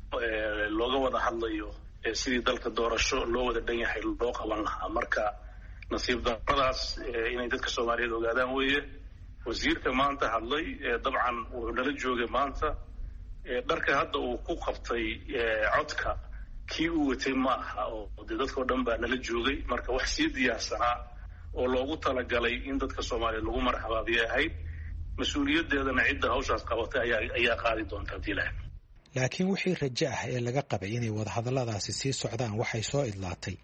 looga wada hadlayo sidii dalka doorasho loo wada dhan yahay loo qaban lahaa marka nasiib darradaas inay dadka Soomaaliyeed ogaadaan weeye wasiirka maanta hadlay dabcan wuxuu nala joogay maanta dharka hadda uu ku qabtay codka kii uu watay ma aha oo dadkoo dhan baa nala joogay marka wax sii diyaarsanaa oo loogu talagalay in dadka Soomaaliyeed lagu marxabaabiyo ahayd mas-uuliyadeedana cidda hawshaas qabatay ayaa qaadi doonta dilaan laakiin wixii rajo ah ee laga qabay inay wadahadalladaasi sii socdaan waxay soo idlaatay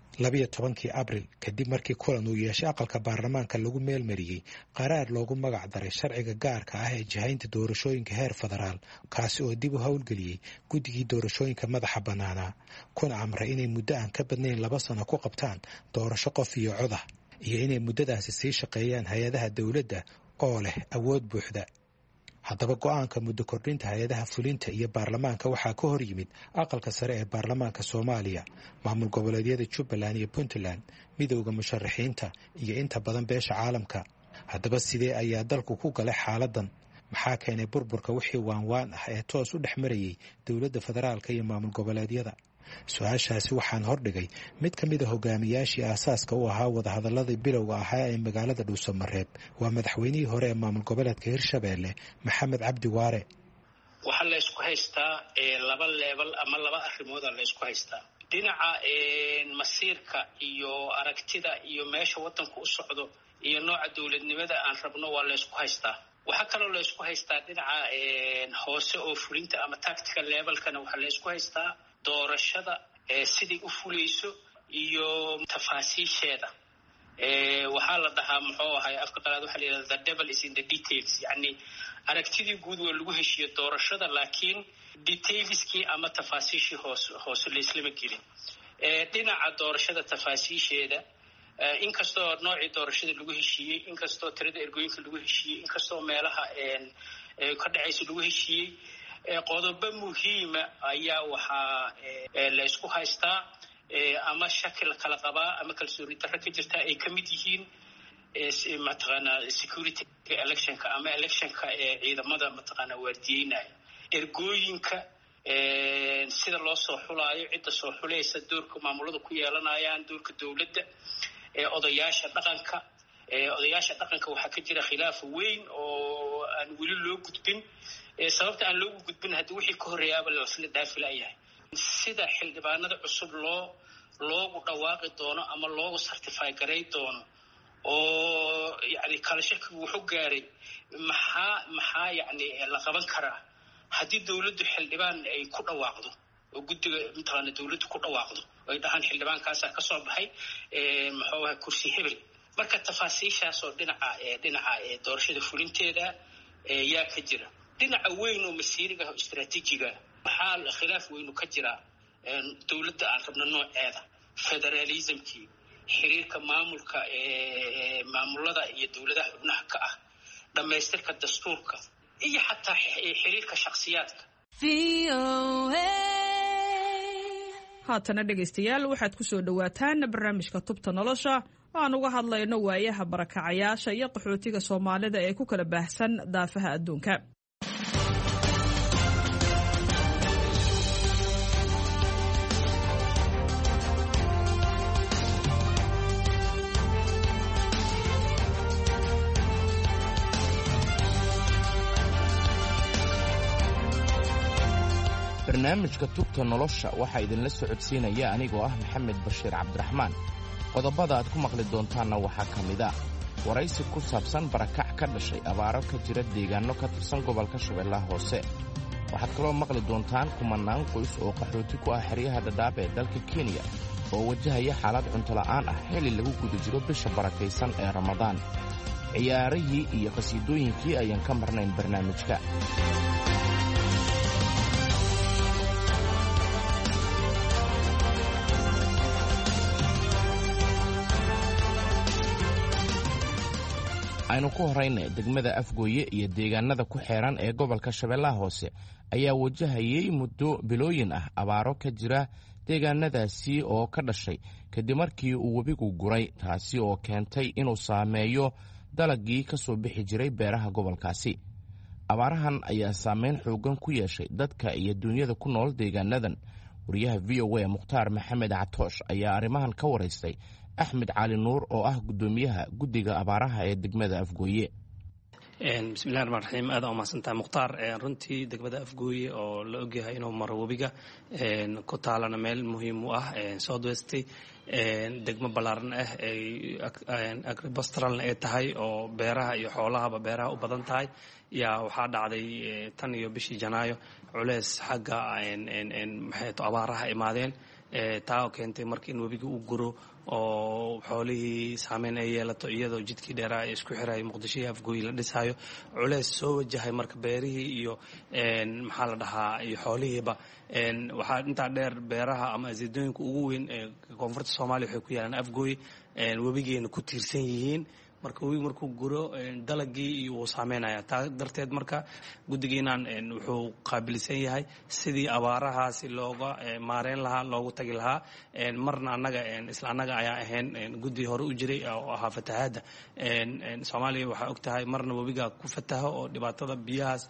12 Abriil kadib markii kulan uu yeeshay aqalka baarlamaanka lagu meelmariyay qaraar loogu magac daray sharciga gaarka ah ee jihaynta doorashooyinka heer federaal kaasi oo dib u howlgeliyay guddigii doorashooyinka madaxa bannaanaa kuna amray inay muddo aan ka badnayn 2 sano ku qabtaan doorasho qof iyo cod ah iyo inay muddadaasi sii shaqeeyaan hay-adaha dawladda oo leh awood buuxda haddaba go'aanka muddo kordhinta hay-adaha fulinta iyo baarlamaanka waxaa ka hor yimid aqalka sare ee baarlamaanka Soomaaliya maamul goboleedyada Jubbaland iyo Puntland midowga musharaxiinta iyo inta badan beesha caalamka haddaba sidee ayaa dalku ku galay xaaladan maxaa keenay burburka wixii waanwaan ah ee toos u dhexmarayay dawladda federaalka iyo maamul goboleedyada su-aashaasi waxaan hordhigay mid ka mid a hogaamiyaashii aasaaska u ahaa wadahadalladii bilowga ahaa ee magaalada Dhuusamareeb waa madaxweynihii hore ee maamul goboleedka Hirshabeelle Maxamed Cabdi Waare waxaa la isku haystaa laba level ama laba arrimood la isku haystaa dhinaca masiirka iyo aragtida iyo meesha wadanku u socdo iyo nooca dawladnimada aan rabno waa la isku haystaa waxaa kaloo la isku haystaa dhinaca hoose oo fulinta ama tactical levelkana waxaa la isku haystaa doorashada sidii u fulayso iyo tafaasiisheeda waxaa la dhahaa muxuu ahay afka qalaad waxaa la yidhahdaa the devil is in the details yacni aragtidii guud waa lagu heshiiyo doorashada laakiin detailskii ama tafaasiishii hoose laislama gelin dhinaca doorashada tafaasiisheeda inkastoo noocii doorashada lagu heshiiyey, inkastoo tirada ergooyinka lagu heshiiyey, inkastoo meelaha ka dhacaysa lagu heshiiyey, qodobo muhiima ayaa waxaa la isku haystaa ama shaki la kala qabaa ama kalsooni darro ka jirta ay ka mid yihiin mataqaanaa security electionka ama electionka ciidamada mataqaanaa waardiyeynaya, ergooyinka sida loo soo xulaayo, cidda soo xulaysa, doorka maamulada ku yeelanayaan, doorka dowladda, odayaasha dhaqanka. Odayaasha dhaqanka waxaa ka jira khilaaf weyn oo aan weli loo gudbin. Sababta aan loogu gudbin haddii wixii ka horreeyaaba lasla dhaafilayahay. Sida xildhibaanada cusub loogu dhawaaqi doono ama loogu certify garay doono oo yani kala shakigu wuxuu gaaray maxaa yani la qaban karaa haddii dowladdu xildhibaan ay ku dhawaaqdo oo guddiga mataqaana dowladdu ku dhawaaqdo ay dhahaan xildhibaankaasaa ka soo baxay muxuu ahaa kursi hebel. Marka tafaasiishaas oo dhinaca doorashada fulinteeda yaa ka jira. dhinaca weyn oo masiiriga ah oo istiraatiijiga waxaa khilaaf weyn ka jira dowladda aan rabno nooceeda, federalismkii, xiriirka maamulka maamulada iyo dowladaha xubnaha ka ah, dhammaystirka dastuurka iyo xataa xiriirka shakhsiyaadka. haatana dhegaystayaal waxaad ku soo dhowaataan barnaamijka tubta nolosha oo aan uga hadlayno waayaha barakacayaasha iyo qaxootiga Soomaalida ee ku kala baahsan daafaha adduunka. barnaamijka tubta nolosha waxaa idinla socodsiinaya anigoo ah Maxamed Bashiir Cabdiraxmaan. qodobada aad ku maqli doontaanna waxaa ka mid ah waraysi ku saabsan barakac ka dhashay abaaro ka jira deegaanno ka tirsan gobolka Shabeellaha Hoose. waxaad kaloo maqli doontaan kumanaan qoys oo qaxooti ku ah xeryaha Dadaab ee dalka Kenya oo wajahaya xaalad cunto la'aan ah xilli lagu guda jiro bisha barakaysan ee Ramadaan. ciyaarihii iyo qasiidooyinkii ayaan ka marnayn barnaamijka. aynu ku horayna degmada Afgooye iyo deegaanada ku xeeran ee gobolka Shabeellaha Hoose ayaa wajahayay muddo bilooyin ah abaaro ka jira deegaanadaasi oo ka dhashay kadib markii uu webigu guray, taasi oo keentay inuu saameeyo dalagii ka soo bixi jiray beeraha gobolkaasi. abaarahan ayaa saameyn xoogan ku yeeshay dadka iyo dunyada ku nool deegaanadan. wariyaha VOA Mukhtaar Maxamed Catoosh ayaa arrimahan ka waraystay Axmed Cali Nuur oo ah gudoomiyaha guddiga abaaraha ee degmada Afgooye. bismillaahir rahmaanir rahiim. aad u mahadsantahay Mukhtaar. runtii degmada Afgooye oo la ogyahay inuu maro webiga ku taalana meel muhiim u ah Southwest, degmo ballaaran ah agripastoral ay tahay oo beeraha iyo xoolahaba beeraha u badan tahay. yaa waxaa dhacday tan iyo bishii Janaayo culeys xagga abaaraha imaadeen, taa oo keentay markii in webiga uu guro oo xoolihii saameyn ay yeelato, iyadoo jidkii dheeraa ee isku xiraya Muqdisho iyo Afgooye la dhisayo. culeys soo wajahay marka beerihii iyo maxaa la dhahaa iyo xoolihiiba. waxaa intaa dheer beeraha ama asiidooyinka ugu weyn ee koonfurta Soomaaliya waxay ku yaalaan Afgooye, webigeena ku tiirsan yihiin. marka webiga markuu guro dalagii iyo uu saameynaya. taa darteed marka guddigeenan wuxuu qaabilsan yahay sidii abaarahaasi looga maareyn lahaa, loogu tagi lahaa. marna annaga ayaa ahayn guddi hore u jiray oo ahaa fatahaadda. Soomaaliya waxaa og tahay marna webiga ku fataho oo dhibaatada biyahaas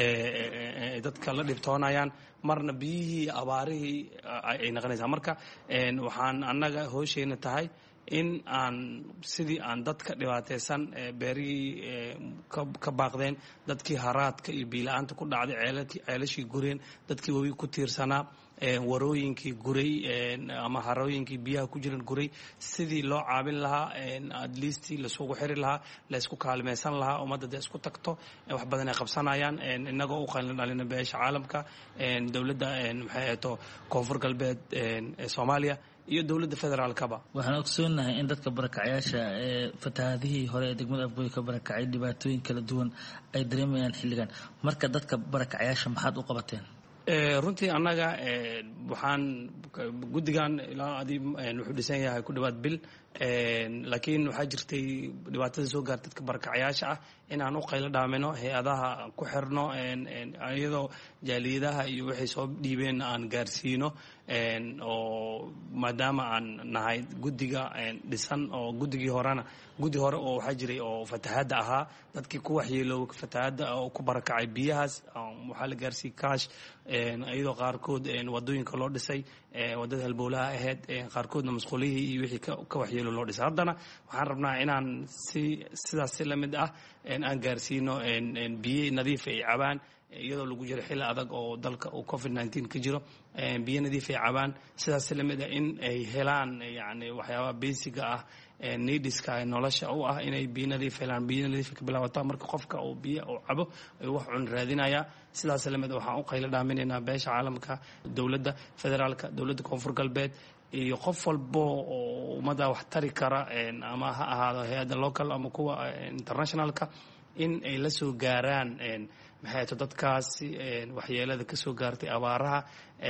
dadka la dhibtoonayaan, marna biyihii abaarihii ay noqonaysaa. marka waxaan annaga hooshayna tahay in aan sidii aan dadka dhibaataysan beerihii ka baaqdeen, dadkii haraadka iyo biila-aanta ku dhacday, ceelashii gureen, dadkii webiga ku tiirsanaa, warooyinkii guray ama harooyinkii biyaha ku jiran guray, sidii loo caabin lahaa, adliistii lasugu xiri lahaa, laysku kaalmaysan lahaa, ummadda dee isku tagto. wax badan ay qabsanayaan inagoo u qalin dhalina beesha caalamka, dowladda maxay ahayto koonfur galbeed ee Soomaaliya iyo dowladda federaalkaba. waxaan ogsoonahay in dadka barakacayaasha ee fatahaadihii hore ee degmada Afgooye ka barakacay dhibaatooyin kala duwan ay dareemayaan xilligan. marka dadka barakacayaasha maxaad u qabateen? runtii annaga waxaan guddigan ilaa wuxuu dhisan yahay ku dhawaad bil. laakiin waxaa jirtay dhibaatada soo gaarta dadka barakacayaasha ah in aan u qaylo dhaamino hay-adaha ku xirno iyadoo jaaliyadaha iyo waxay soo dhiibeen aan gaarsiino oo maadaama aan nahay guddiga dhisan oo guddigii horena guddi hore oo waxaa jiray oo fatahaadda ahaa dadkii ku waxyeelooba fatahaadda oo ku barakacay biyahaas waxaa la gaarsiiyey kaash iyadoo qaarkood wadooyinka loo dhisay wadada halbowlaha ahayd qaarkoodna masquulihii iyo wixii ka waxyeelo loo dhisay haddana waxaan rabnaa inaan sidaas si lamid ah aan gaarsiino biyo nadiif ay cabaan iyadoo lagu jiro xilli adag oo dalka uu covid-19 ka jiro biyo nadiif ay cabaan sidaas si lamid ah in ay helaan yani waxyaabaha basiga ah neediska nolosha u ah inay biyo nadiif helaan biyo nadiif ka bilaabataa marka qofka uu biyo uu cabo ay wax cun raadinaya sidaas lamid waxaan u qaylo dhaaminaynaa beesha caalamka dowladda federaalka dowladda koonfur galbeed iyo qof walbo oo ummadda wax tari kara ama ha ahaado hay-adda local ama kuwa internationalka in ay la soo gaaraan maxay to dadkaasi waxyeelada ka soo gaartay abaaraha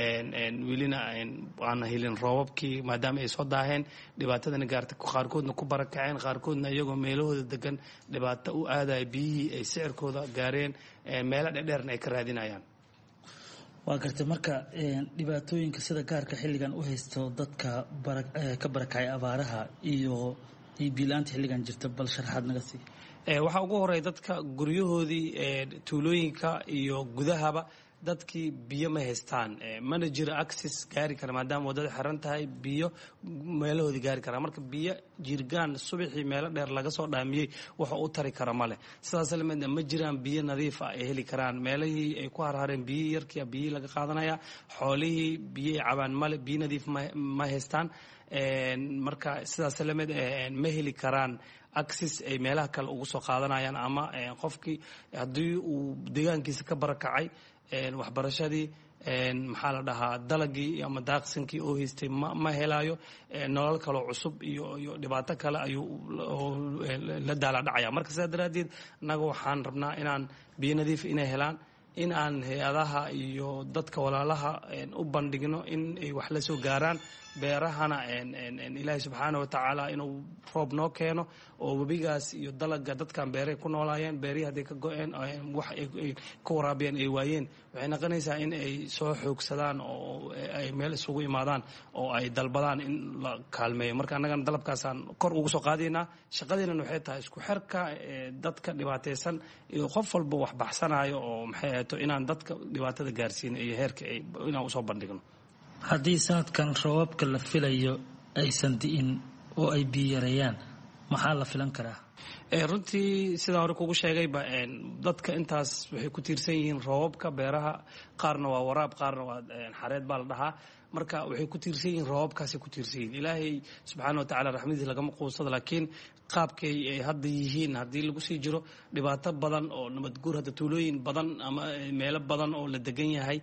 welina aan helin roobabkii maadaama ay soo daaheen dhibaatadana gaartay qaarkoodna ku barakaceen qaarkoodna iyagoo meelahooda degan dhibaato u aadaya biyihii ay sicirkooda gaareen meelo dherdheerna ay ka raadinayaan waa gartay marka dhibaatooyinka sida gaarka xilligan u haysto dadka ka barakacay abaaraha iyo biilaanta xilligan jirta bal sharaxaad naga sii waxaa ugu horeeya dadka guryahoodii tuulooyinka iyo gudahaba dadkii biyo ma haystaan mana jiro access gaari kara maadaama waddada xiran tahay biyo meelahoodii gaari karaa marka biyo jirgaan subaxii meelo dheer laga soo dhaamiyey waxa u tari kara male sidaas lamid ma jiraan biyo nadiif ah ay heli karaan meelihii ay ku harhareen biyihii yarkia biyihii laga qaadanaya xoolihii biyo ay cabaan male biyo nadiif ma haystaan marka sidaas lamid ma heli karaan access ay meelaha kale ugu soo qaadanayaan ama qofkii haddii uu deegaankiisa ka barakacay waxbarashadii maxaa la dhahaa dalagii ama daaqsinkii oo haystay ma helayo nolol kaloo cusub iyo dhibaato kale ayuu la daala dhacaya marka sidaa daraaddeed annaga waxaan rabnaa inaan biyo nadiif inay helaan in aan hay-adaha iyo dadka walaalaha u bandhigno in ay wax la soo gaaraan beerahana ilaahay subxaana watacaala inuu roob noo keeno oo webigaas iyo dalaga dadkan beeray ku noolaayeen beerihii hadday ka go-een wax ay ka waraabiyeen ay waayeen waxay noqonaysaa in ay soo xoogsadaan oo ay meel isugu imaadaan oo ay dalbadaan in la kaalmeeyo marka annagana dalabkaasaan kor ugu soo qaadaynaa shaqadeenan waxay tahay isku xirka dadka dhibaataysan iyo qof walba wax baxsanayo oo maxay ahaato inaan dadka dhibaatada gaarsiino iyo heerka inaan usoo bandhigno haddii sanadkan roobabka la filayo aysan di'in oo ay biyo yareeyaan maxaa la filan karaa runtii sidaan hore kugu sheegayba dadka intaas waxay ku tiirsan yihiin roobabka beeraha qaarna waa waraab qaarna waa xareed baa la dhahaa marka waxay ku tiirsan yihiin roobabkaasay ku tiirsan yihiin ilaahay subxaana watacaala raxmadiisa lagama quunsado laakiin qaabkay ay hadda yihiin haddii lagu sii jiro dhibaato badan oo nabadguur hadda tuulooyin badan ama meelo badan oo la degan yahay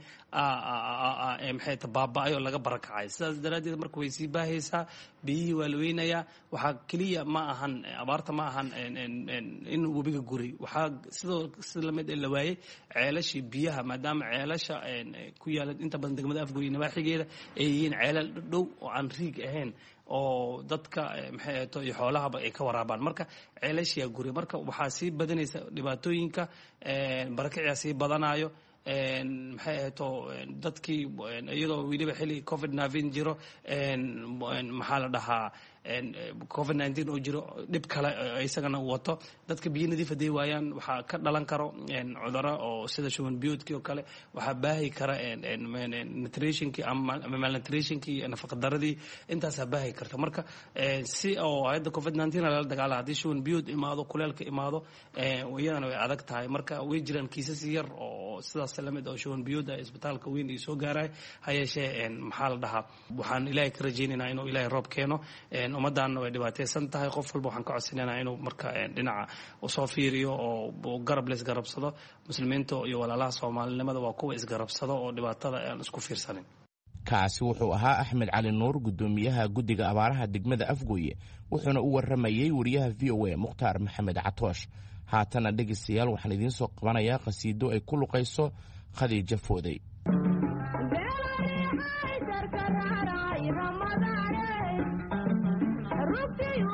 maxay ta baaba-ay oo laga barakacay sidaas daraaddeed marka way sii baahaysaa biyihii waa la weynayaa waxaa keliya ma ahan abaarta ma ahan in webiga guray waxaa sida lamid la waayey ceelashii biyaha maadaama ceelasha ku yaala inta badan degmada afgoy nabaaxigeeda ay yihiin ceelal dhow oo aan riig ahayn oo dadka maxay ahaato iyo xoolahaba ay ka waraabaan marka ceelashiyaa guray marka waxaa sii badanaysa dhibaatooyinka barakiciyaa sii badanayo maxay ahayto dadkii iyadoo weliba xilli covid-19 jiro maxaa la dhahaa covid-19 oo jiro dhib kale isagana wato dadka biyo nadiif haday waayaan waxaa ka dhalan karo cuduro oo sida shuban biyoodkii oo kale waxaa baahi kara nutritionkii ama malnutritionkii iyo nafaqadaradii intaasaa baahi karta marka si oo hayadda covid-19 lala dagaala haddii shuban biyood imaado kuleelka imaado iyadana way adag tahay marka way jiraan kiisas yar oo sidaas lamid oo shuban biyood ah isbitaalka weyn iyo soo gaaraya ha yeeshee maxaa la dhahaa waxaan ilaahay ka rajaynaynaa inuu ilaahay roob keeno ummaddaanna way dhibaataysan tahay qof walba waxaan ka codsanayna inuu marka dhinaca usoo fiiriyo oo garab la isgarabsado muslimiinta iyo walaalaha soomaalinimada waa kuwa isgarabsado oo dhibaatada aan isku fiirsanin kaasi wuxuu ahaa axmed cali nuur guddoomiyaha guddiga abaaraha degmada afgooye wuxuuna u waramayey wariyaha v o a mukhtaar maxamed catoosh haatana dhegaystayaal waxaan idiin soo qabanayaa qhasiido ay ku luqayso khadiija fooday Rugtii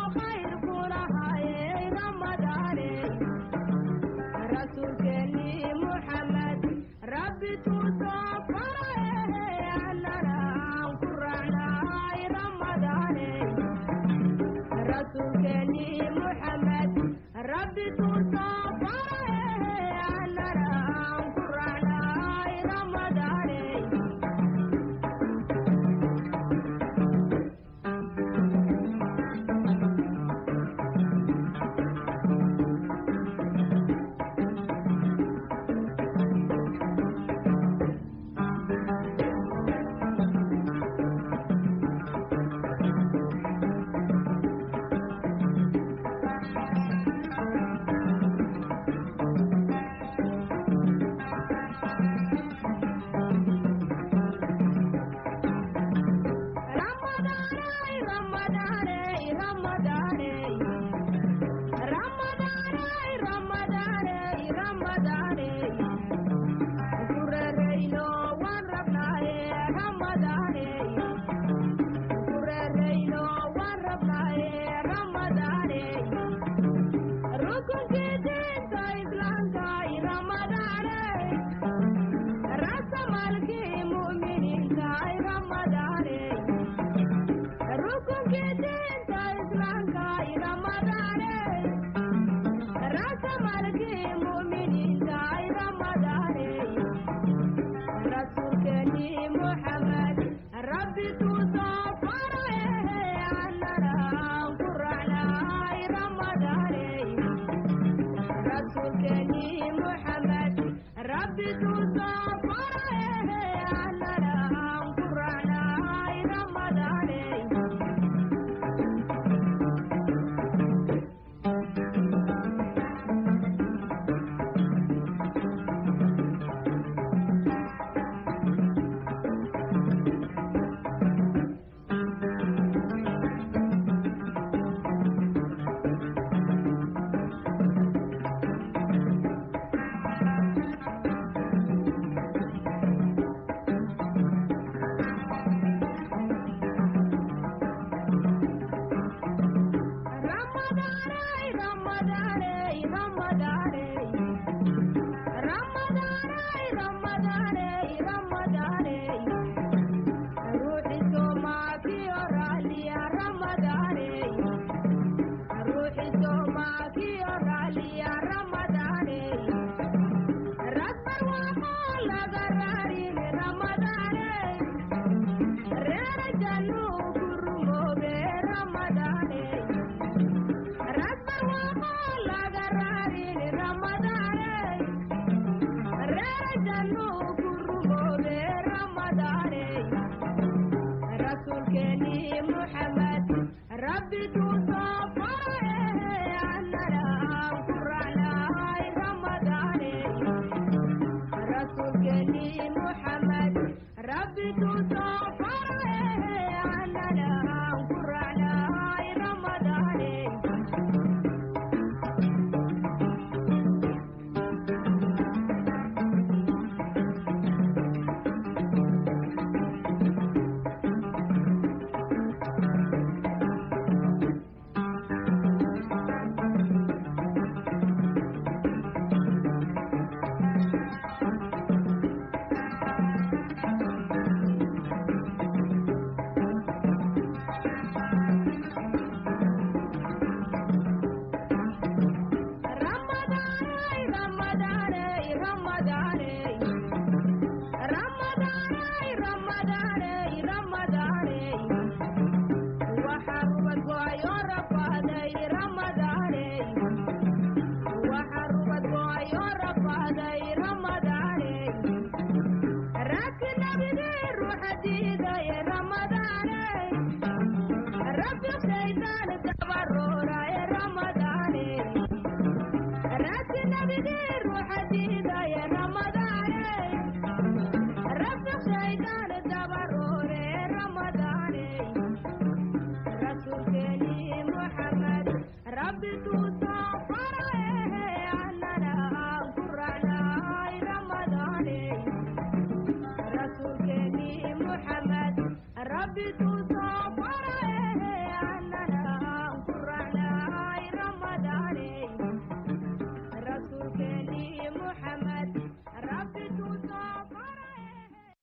محمد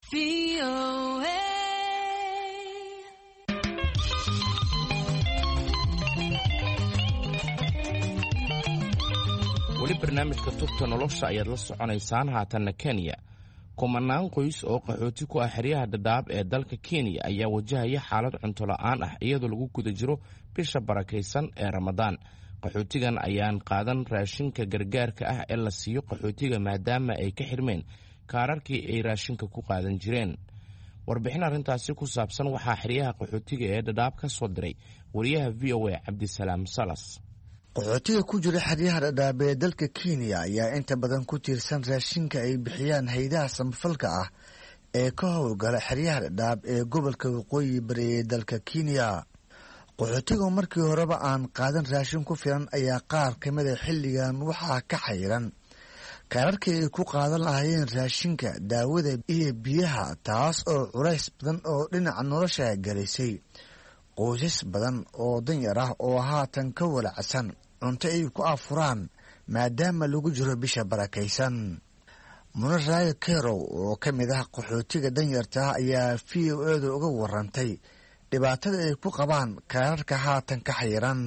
weli barnaamijka tubta nolosha ayaad la soconaysaan. haatanna kenya kumanaan qoys oo qaxooti ku ah xeryaha dhadhaab ee dalka kenya ayaa wajahaya xaalad cunto la'aan ah iyadoo lagu guda jiro bisha barakaysan ee ramadaan. qaxootigan ayaan qaadan raashinka gargaarka ah ee la siiyo qaxootiga maadaama ay ka xirmeen kaararkii ay raashinka ku qaadan jireen. warbixin arrintaasi ku saabsan waxaa xeryaha qaxootiga ee dhadhaab ka soo diray wariyaha v o a cabdisalaam salas. qaxootiga ku jira xeryaha dhadhaab ee dalka kenya ayaa inta badan ku tiirsan raashinka ay bixiyaan haydaha samafalka ah ee ka howlgala xeryaha dhadhaab ee gobolka waqooyi bari ee dalka kenya. qaxootiga markii horeba aan qaadan raashin ku filan ayaa qaar ka mida xilligan waxaa ka xayiran kaararkii ay ku qaadan lahaayeen raashinka, daawada iyo biyaha, taas oo culays badan oo dhinaca nolosha gelisay qoysas badan oo danyar ah oo haatan ka walacsan cunto ay ku afuraan maadaama lagu jiro bisha barakaysan. munaraayo kerow oo ka mid ah qaxootiga danyarta ah ayaa v o eeda uga warantay dhibaatada ay ku qabaan kaararka haatan ka xayiran.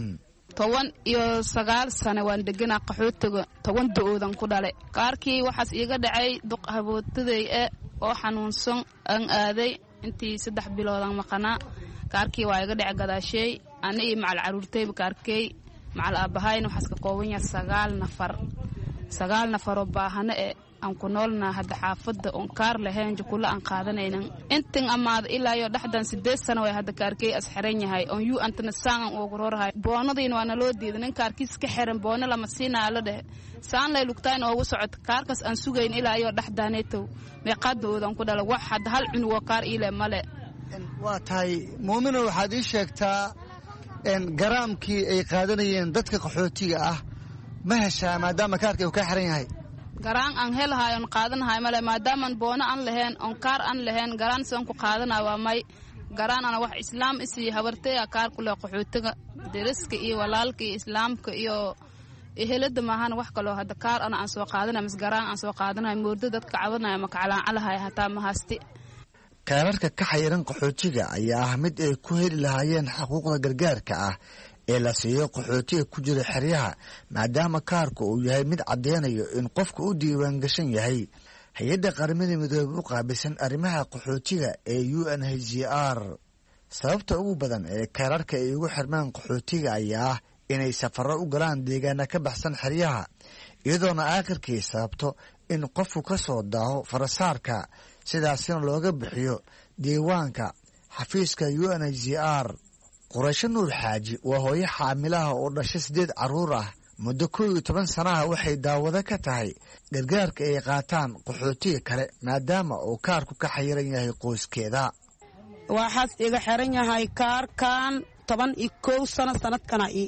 19 sano waan deganaa qaxootiga 10 da-oodan ku dhalay. kaarkii waxaas iiga dhacay duq habootaday oo xanuunsan aan aaday intii 3 biloodan maqanaa. kaarkii waa iga dhac gadaashay ana iyo macal caruurtayba kaarkay macal aabahayna waxaas ka kooban yahay 9 nafar oo baahana aan ku noolnaa hadda xaafadda oon kaar lahayn jukula aan qaadanaynan intan amaad ilaa iyo dhaxdan 8 sano way hadda kaarkay as xiran yahay on you antana saan ugu roorhay boonadiina waa naloo diiday in kaarkiis ka xiran boona lama siinaa la dheh saan lay lugtaan ugu socod kaarkaas aan sugayn ilaa iyo dhaxdaaneeto meeqadoodan ku dhala wax hadda hal cunug oo kaar ile male. waa tahay muumino waxaad ii sheegtaa garaamkii ay qaadanayeen dadka qaxootiga ah ma heshaa maadaama kaarkii uu ka xiran yahay? garaan aan helahay on qaadanahay male maadaama boona aan lahayn on kaar aan lahayn garaan san ku qaadanaa waa may garaan ana wax islaam isi habartay kaar ku leh qaxootiga deriska iyo walaalka iyo islaamka iyo ehelada maahan wax kale hadda kaar ana aan soo qaadanay mis garaan aan soo qaadanay moordo dadka cabanaya ma kacalaan calahay hataa ma haasti. kaararka ka xayiran qaxootiga ayaa ah mid ay ku heli lahaayeen xuquuqda gargaarka ah ee la siiyo qaxootiga ku jira xeryaha maadaama kaarku uu yahay mid caddeynayo in qofka u diiwaan gashan yahay hay-adda qaramada midoobey u qaabilsan arrimaha qaxootiga ee UNHCR. sababta ugu badan ee kaararka ay ugu xirmaan qaxootiga ayaa ah inay safarro u galaan deegaana ka baxsan xeryaha iyadoona aakhirkii sababto in qofku ka soo daaho farasaarka sidaasina looga bixiyo diiwaanka xafiiska UNHCR. quraysho nuur xaaji waa hooyo xaamilaha oo dhashay 8 carruur ah muddo 11 sanaha waxay daawado ka tahay gargaarka ay qaataan qaxootiga kale maadaama uu kaarku ka xayiran yahay qoyskeeda. waxaas iga xiran yahay kaarkan 11 sano sanadkana ii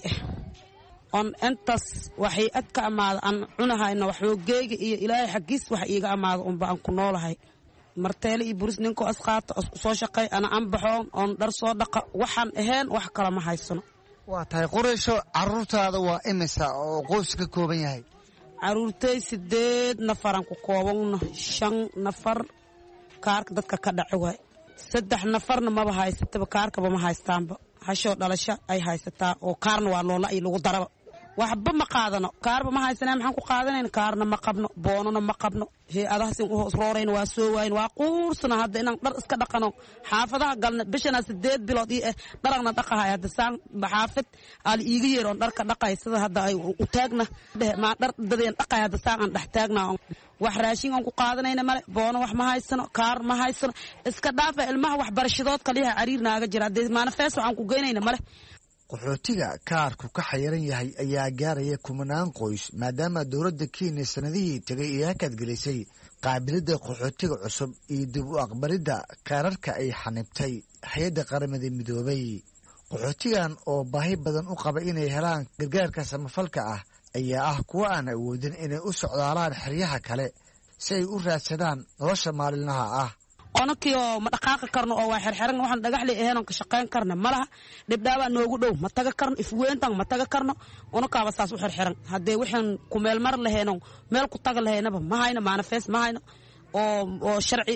on intaas waxay adka amaada aan cunahayna waxoo geega iyo ilaahay xagiis wax iiga amaada unba aan ku noolahay marteele iyo buris ninkoo asqaata soo shaqay ana aan baxoon oon dhar soo dhaqa waxaan ahayn wax kala ma haysano. waa tahay quraysho carruurtaada waa imisa oo qoys ka kooban yahay? carruurtay 8 nafaran ku koobanno 5 nafar kaarka dadka ka dhaci waay 3 nafarna maba haysataba kaarkaba ma haystaanba hashoo dhalasho ay haysataa oo kaarna waa loola ay lagu daraba waxba ma qaadano kaarba ma haysanaa maxaan ku qaadanayn kaarna ma qabno boonana ma qabno hay-adahaas in u hoos roorayna waa soo waayin waa quursana hadda inaan dhar iska dhaqano xaafadaha galna bishana 8 bilood ii dharagna dhaqahay hadda saan xaafad aal iiga yeer oon dharka dhaqay sida hadda ay u taagna ma dhar dadeen dhaqay hadda saan aan dhex taagna wax raashin aan ku qaadanayna male boono wax ma haysano kaar ma haysano iska dhaafa ilmaha wax barashadood kaliya cariirnaaga jira hadda manifesto aan ku geynayna male. qaxootiga kaarku ka xayiran yahay ayaa gaaraya kumanaan qoys maadaama dowladda kenya sanadihii tegay iyo hakadgelisay qaabilada qaxootiga cusub iyo dib u aqbalidda kaararka ay xanibtay hay-adda qaramada midoobay. qaxootigan oo baahi badan u qaba inay helaan gargaarka samafalka ah ayaa ah kuwa aan awoodin inay u socdaalaan xeryaha kale si ay u raadsadaan nolosha maalinlaha ah. onakii oo ma dhaqaaqi karno oo waa xirxiran waxaan dhagaxley ahayn oon ka shaqayn karna ma laha dhibdhaabaa noogu dhow ma taga karno ifweyntan ma taga karno onakaaba saas u xirxiran haddee waxaan ku meel mar lahayno meel ku taga lahaynaba ma hayno manifest ma hayno oo sharci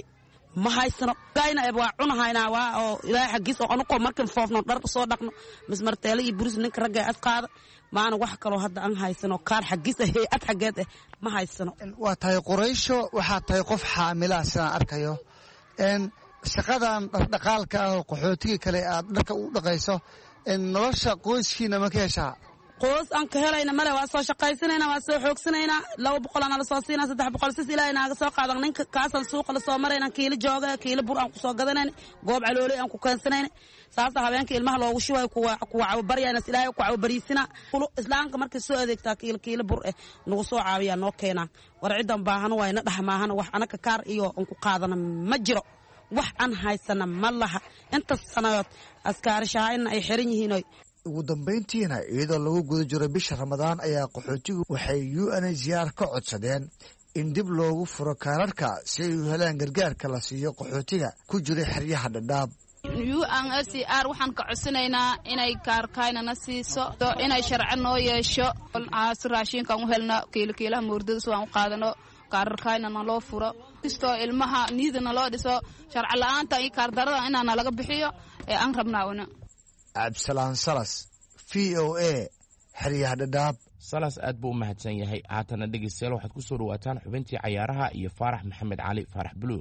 ma haysano gayna waa cunahaynaa waa oo ilaahay xaggiis oo anukoo markan foofno dhar soo dhaqno mismarteele iyo buris ninka ragga ad qaada maana wax kaloo hadda aan haysano kaar xaggiis ah hay'ad xaggeed ah ma haysano waa tahay Quraysho waxaa tahay qof xaamila sidaan arkayo shaqadan dhaqaalka ah oo qaxootiga kale aad dharka u dhaqayso nolosha qoyskiina ma ka heshaa qoys aan ka helayna male waa soo shaqaysanayna waa soo xoogsanayna 200 aan la soo siinaa 300 sis ilaa inaaga soo qaadan ninka kaasan suuqa la soo marayna kiilo jooga kiilo bur aan ku soo gadanayna goob caloole aan ku keensanayna saasa habeenka ilmaha loogu shubay kuwa baryayna ilaahay ku bariisina islaamka markay soo adeegtaa kiilo bur nagu soo caawiya noo keena war ciidan baahan wayna dhaxmaahan wax anaka kaar iyo aan ku qaadana ma jiro wax aan haysana ma laha inta sanadood askaarishaayna ay xiran yihiin ugu dambeyntiina iyadoo lagu guda jiro bisha Ramadaan ayaa qaxootigu waxay UNHCR ka codsadeen in dib loogu furo kaararka si ay u helaan gargaarka la siiyo qaxootiga ku jira xeryaha Dadaab UNHCR waxaan ka codsanaynaa inay kaarkaynana siiso inay sharci noo yeesho raashinkan u helna kiilaha moordada soo aan u qaadano kaararkaynana loo furo kastoo ilmaha niidana loo dhiso sharci la'aanta iyo kaardarada inaana laga bixiyo ee aan rabnaa una Absalaan Salas VOA xeryaha Dadaab Salas aad buu u mahadsan yahay haatana dhegeystayaal waxaad ku soo dhawaataan xubintii cayaaraha iyo Faarax Maxamed Cali Faarax Blue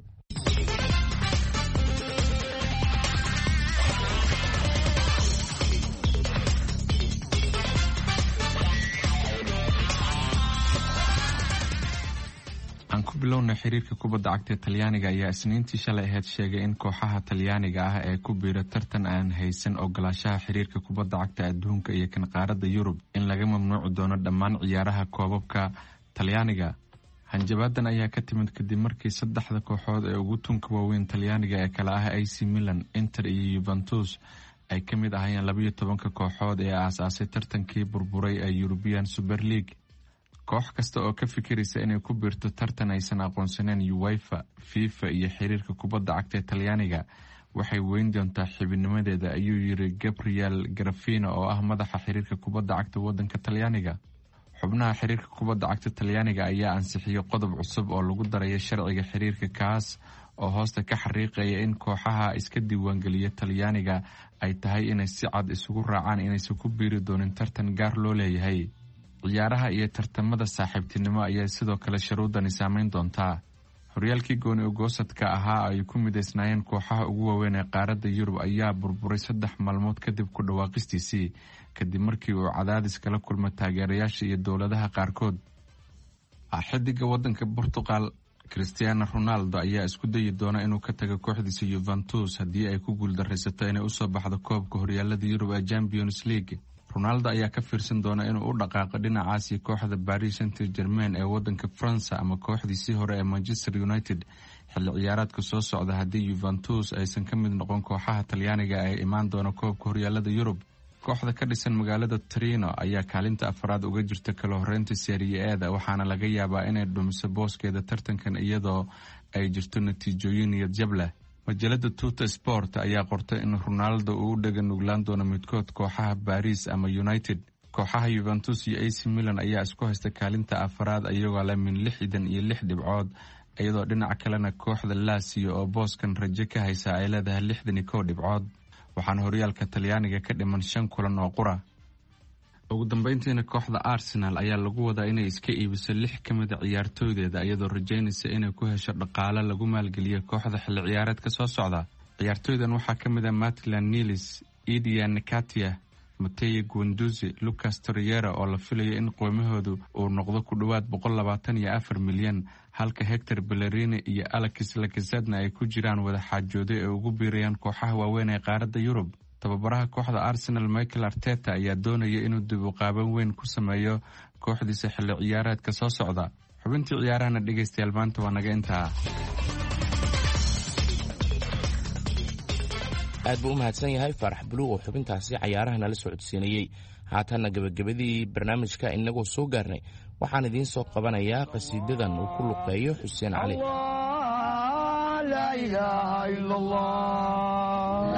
aan ku bilowna xiriirka kubadda cagta Talyaaniga ayaa isniintii shalay ahayd sheegay in kooxaha Talyaaniga ah ee ku biira tartan aan haysan ogolaanshaha xiriirka kubadda cagta adduunka iyo kan qaaradda Yurub in laga mamnuuci doono dhammaan ciyaaraha koobabka Talyaaniga hanjabaadan ayaa ka timid kadib markii saddexda kooxood ee ugu tunka waaweyn Talyaaniga ee kala ah AC Milan, Inter iyo Juventus ay ka mid ahaayeen 12 kooxood ee aasaasay tartankii burburay ee European Super League koox kasta oo ka fikiraysa inay ku biirto tartan aysan aqoonsaneen UEFA, FIFA iyo xiriirka kubadda cagta Talyaaniga waxay weyn doontaa xibinimadeeda ayuu yiri Gabriel Grafino oo ah madaxa xiriirka kubadda cagta waddanka Talyaaniga xubnaha xiriirka kubadda cagta Talyaaniga ayaa ansixiyay qodob cusub oo lagu darayo sharciga xiriirka kaas oo hoosta ka xariiqaya in kooxaha iska diiwaangeliya Talyaaniga ay tahay inay si cad isugu raacaan inaysan ku biiri doonin tartan gaar loo leeyahay ciyaaraha iyo tartamada saaxiibtinimo ayaa sidoo kale shuruudani saameyn doontaa horyaalkii gooni ogoosadka ahaa ay ku mideysnaayeen kooxaha ugu waaweyn ee qaaradda Yurub ayaa burburay 3 maalmood kadib ku dhawaaqistiisii kadib markii uu cadaadis kala kulmay taageerayaasha iyo dowladaha qaarkood xiddiga waddanka Portugal Cristiano Ronaldo ayaa isku dayi doona inuu ka tago kooxdiisa Juventus haddii ay ku guuldareysato inay u soo baxdo koobka horyaalada Yurub ee Champions League Ronaldo ayaa ka fiirsan doona inuu u dhaqaaqo dhinacaasi kooxda Paris Saint-Germain ee waddanka France ama kooxdiisii hore ee Manchester United xilli ciyaareedka soo socda haddii Juventus aysan ka mid noqon kooxaha Talyaaniga ee imaan doona koobka horyaalada Yurub kooxda ka dhisan magaalada Torino ayaa kaalinta afraad uga jirta kala horeynta Serie A waxaana laga yaabaa inay dhumiso booskeeda tartankan iyadoo ay jirto natiijooyin iyo jable majalada Tutto Sport ayaa qortay in Ronaldo uu dhagan nuglaan doono midkood kooxaha Paris ama United kooxaha Juventus iyo AC Milan ayaa isku haysta kaalinta afraad ayagoo leh min 66 dhibcood iyadoo dhinaca kalena kooxda Lazio oo booskan rajo ka haysa ay leedahay 61 dhibcood waxaan horyaalka Talyaaniga ka dhiman 5 kulan oo qura ugu dambeyntiina kooxda Arsenal ayaa lagu wadaa inay iska iibiso 6 kamid ah ciyaartooydeeda iyadoo rajaynaysa inay ku hesho dhaqaale lagu maalgeliyo kooxda xilli ciyaareedka soo socda ciyaartooydan waxaa ka mid ah Maitland Niles, Idia Nakatia, Matteo Guendouzi, Lucas Torreira oo la filayo in qiimahoodu uu noqdo ku dhawaad 124 milyan halka Hector Bellerin iyo Alexis Lacazette ay ku jiraan wada xaajoodo ee ugu biirayaan kooxaha waaweyn ee qaaradda Yurub tababaraha kooxda Arsenal Mikel Arteta ayaa doonaya inuu dib u qaaban weyn ku sameeyo kooxdiisa xilli ciyaareedka soo socda xubintii ciyaarahana dhageystayaal maanta waa naga intaa aad buu u mahadsan yahay Faarax Blue oo xubintaasi ciyaaraha nala socodsiinayay haatana gabagabadii barnaamijka inagoo soo gaarnay waxaan idiin soo qabanayaa qasiidadan uu ku luqeeyo Xuseen Cali La ilaha illallah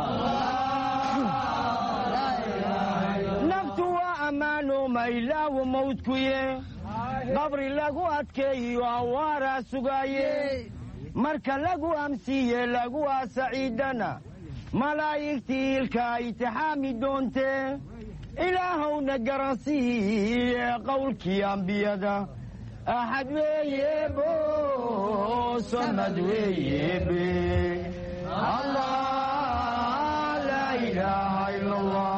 ميلا وما mawdkuye qabri lagu adkeeyo awaaraa sugaaye marka lagu amsiiye lagu aasaciidana malaa'igtii ilka itixaami doontee ilaahowna garansiiye qowlkii ambiyada axad weeyebo samad weeyebe allah laa ilaaha ila allah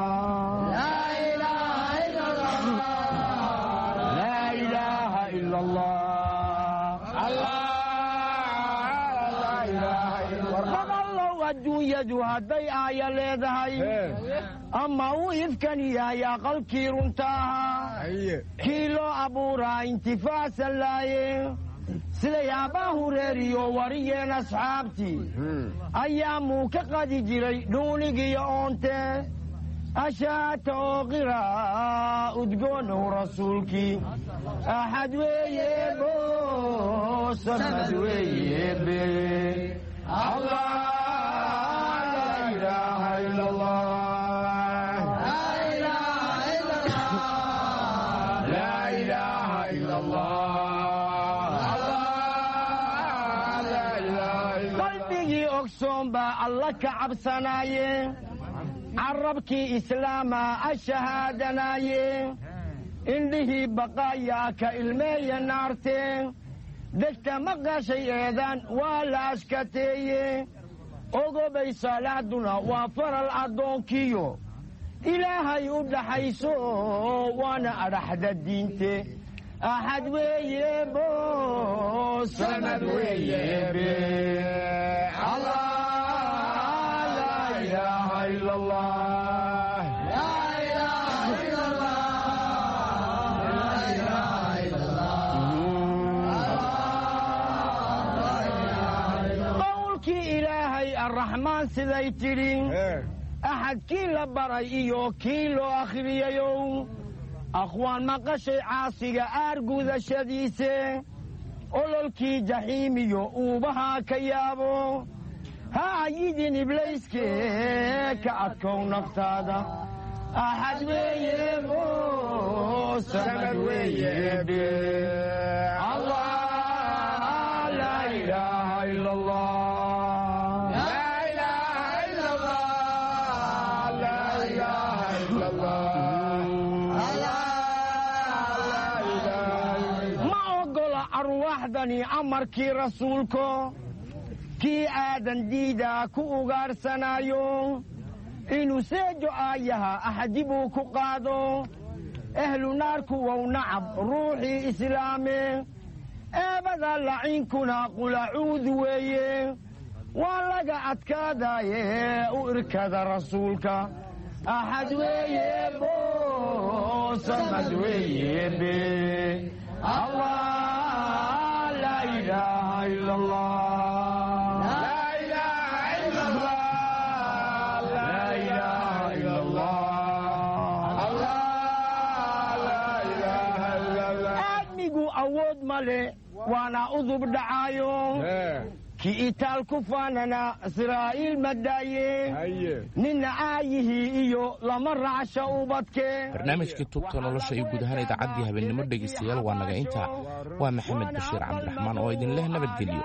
adduunyadu hadday aaya leedahay ama uu ifkan yahay aqalkii runta ahaa kii loo abuuraa intifaacsan laaye siday abbaa hureeriyo wariyeen asxaabtii ayaamuu ka qadi jiray dhuunigiyo oonte ashaata oo qiraa udgoonow rasuulkii axad weeyebo samad weeyebe allah qalbigii ogsoon baa alla ka cabsanaaye carabkii islaama ashahaadanaaye indhihii baqaayaa ka ilmeeya naarte degta maqashay eedaan waa la ashkateeye ogobay salaaduna waa faral addoonkiyo ilaahay u dhaxayso waana adhaxda diinte axad weeyebo samad weeyebe allah laa ilaaha ila allah الرحمن siday tidhi axadkii la baray iyo kii loo akhriyayow akhwaan maqashay caasiga aargudashadiise ololkii jaxiimiyo uubahaa ka yaabo ha ayidin iblayskee ka adkow naftaada axad weeyebo samad weeyebe allah laa ilaaha ila allah arwaaxdani amarkii rasuulko kii aadan diidaa ku ugaarsanaayo inuu seejo aayaha axadi buu ku qaado ehlu naarku wow nacab ruuxii islaame eebada laciinkuna qulacuudu weeye waa laga adkaadaaye u irkada rasuulka axad weeyebo samad weeyebe allah لا إله إلا الله لا إله إلا الله لا إله إلا الله الله لا إله إلا الله أدمجو أود ملي وأنا أذب دعايو كي إتال كفاننا إسرائيل مدايه نين آيه إيو لمر عشاوبتك barnaamijkii tubta nolosha iyo guud ahaan idaacaddii habeenimo dhegaystayaal waa naga intaa waa maxamed bashiir cabdiraxmaan oo idin leh nabadgelyo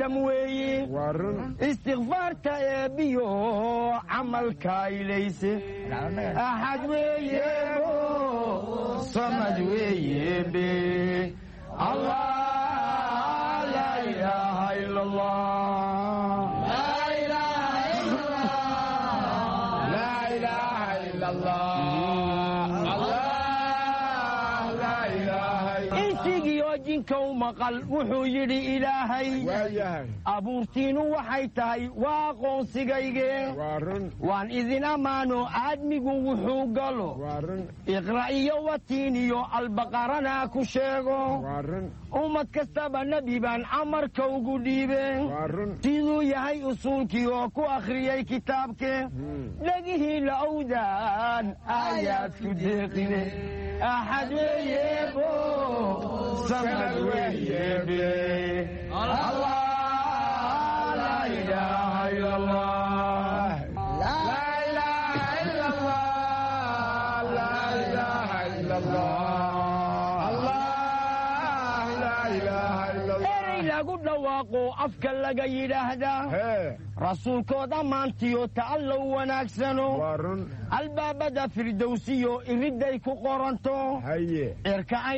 istikfaarta eebiyo camalka ilayse axad weeyebo samad weeyebe allah laa ilaaha ila allah insigiyoojinkow maqal wuxuu yidhi ilaahay abuurtiinu waxay tahay waa aqoonsigayge waan idin ammaano aadmigu wuxuu galo iqra' iyo watiin iyo albaqarana ku sheego ummad kastaba nebi baan amarka ugu dhiibeen siduu yahay usuulkii oo ku akhriyey kitaabke dhegihii la owdaan aayaadku deeqine axad weeyebo samad weeyebe allah laa ilaaha ila allah laa ilaaha ila allah laa ilaaha ila allah lagu dhawaaqo afka laga yidhaahdaa rasuulkood ammaantiyo ta'allow wanaagsano albaabada firdowsiyo iridday ku qoranto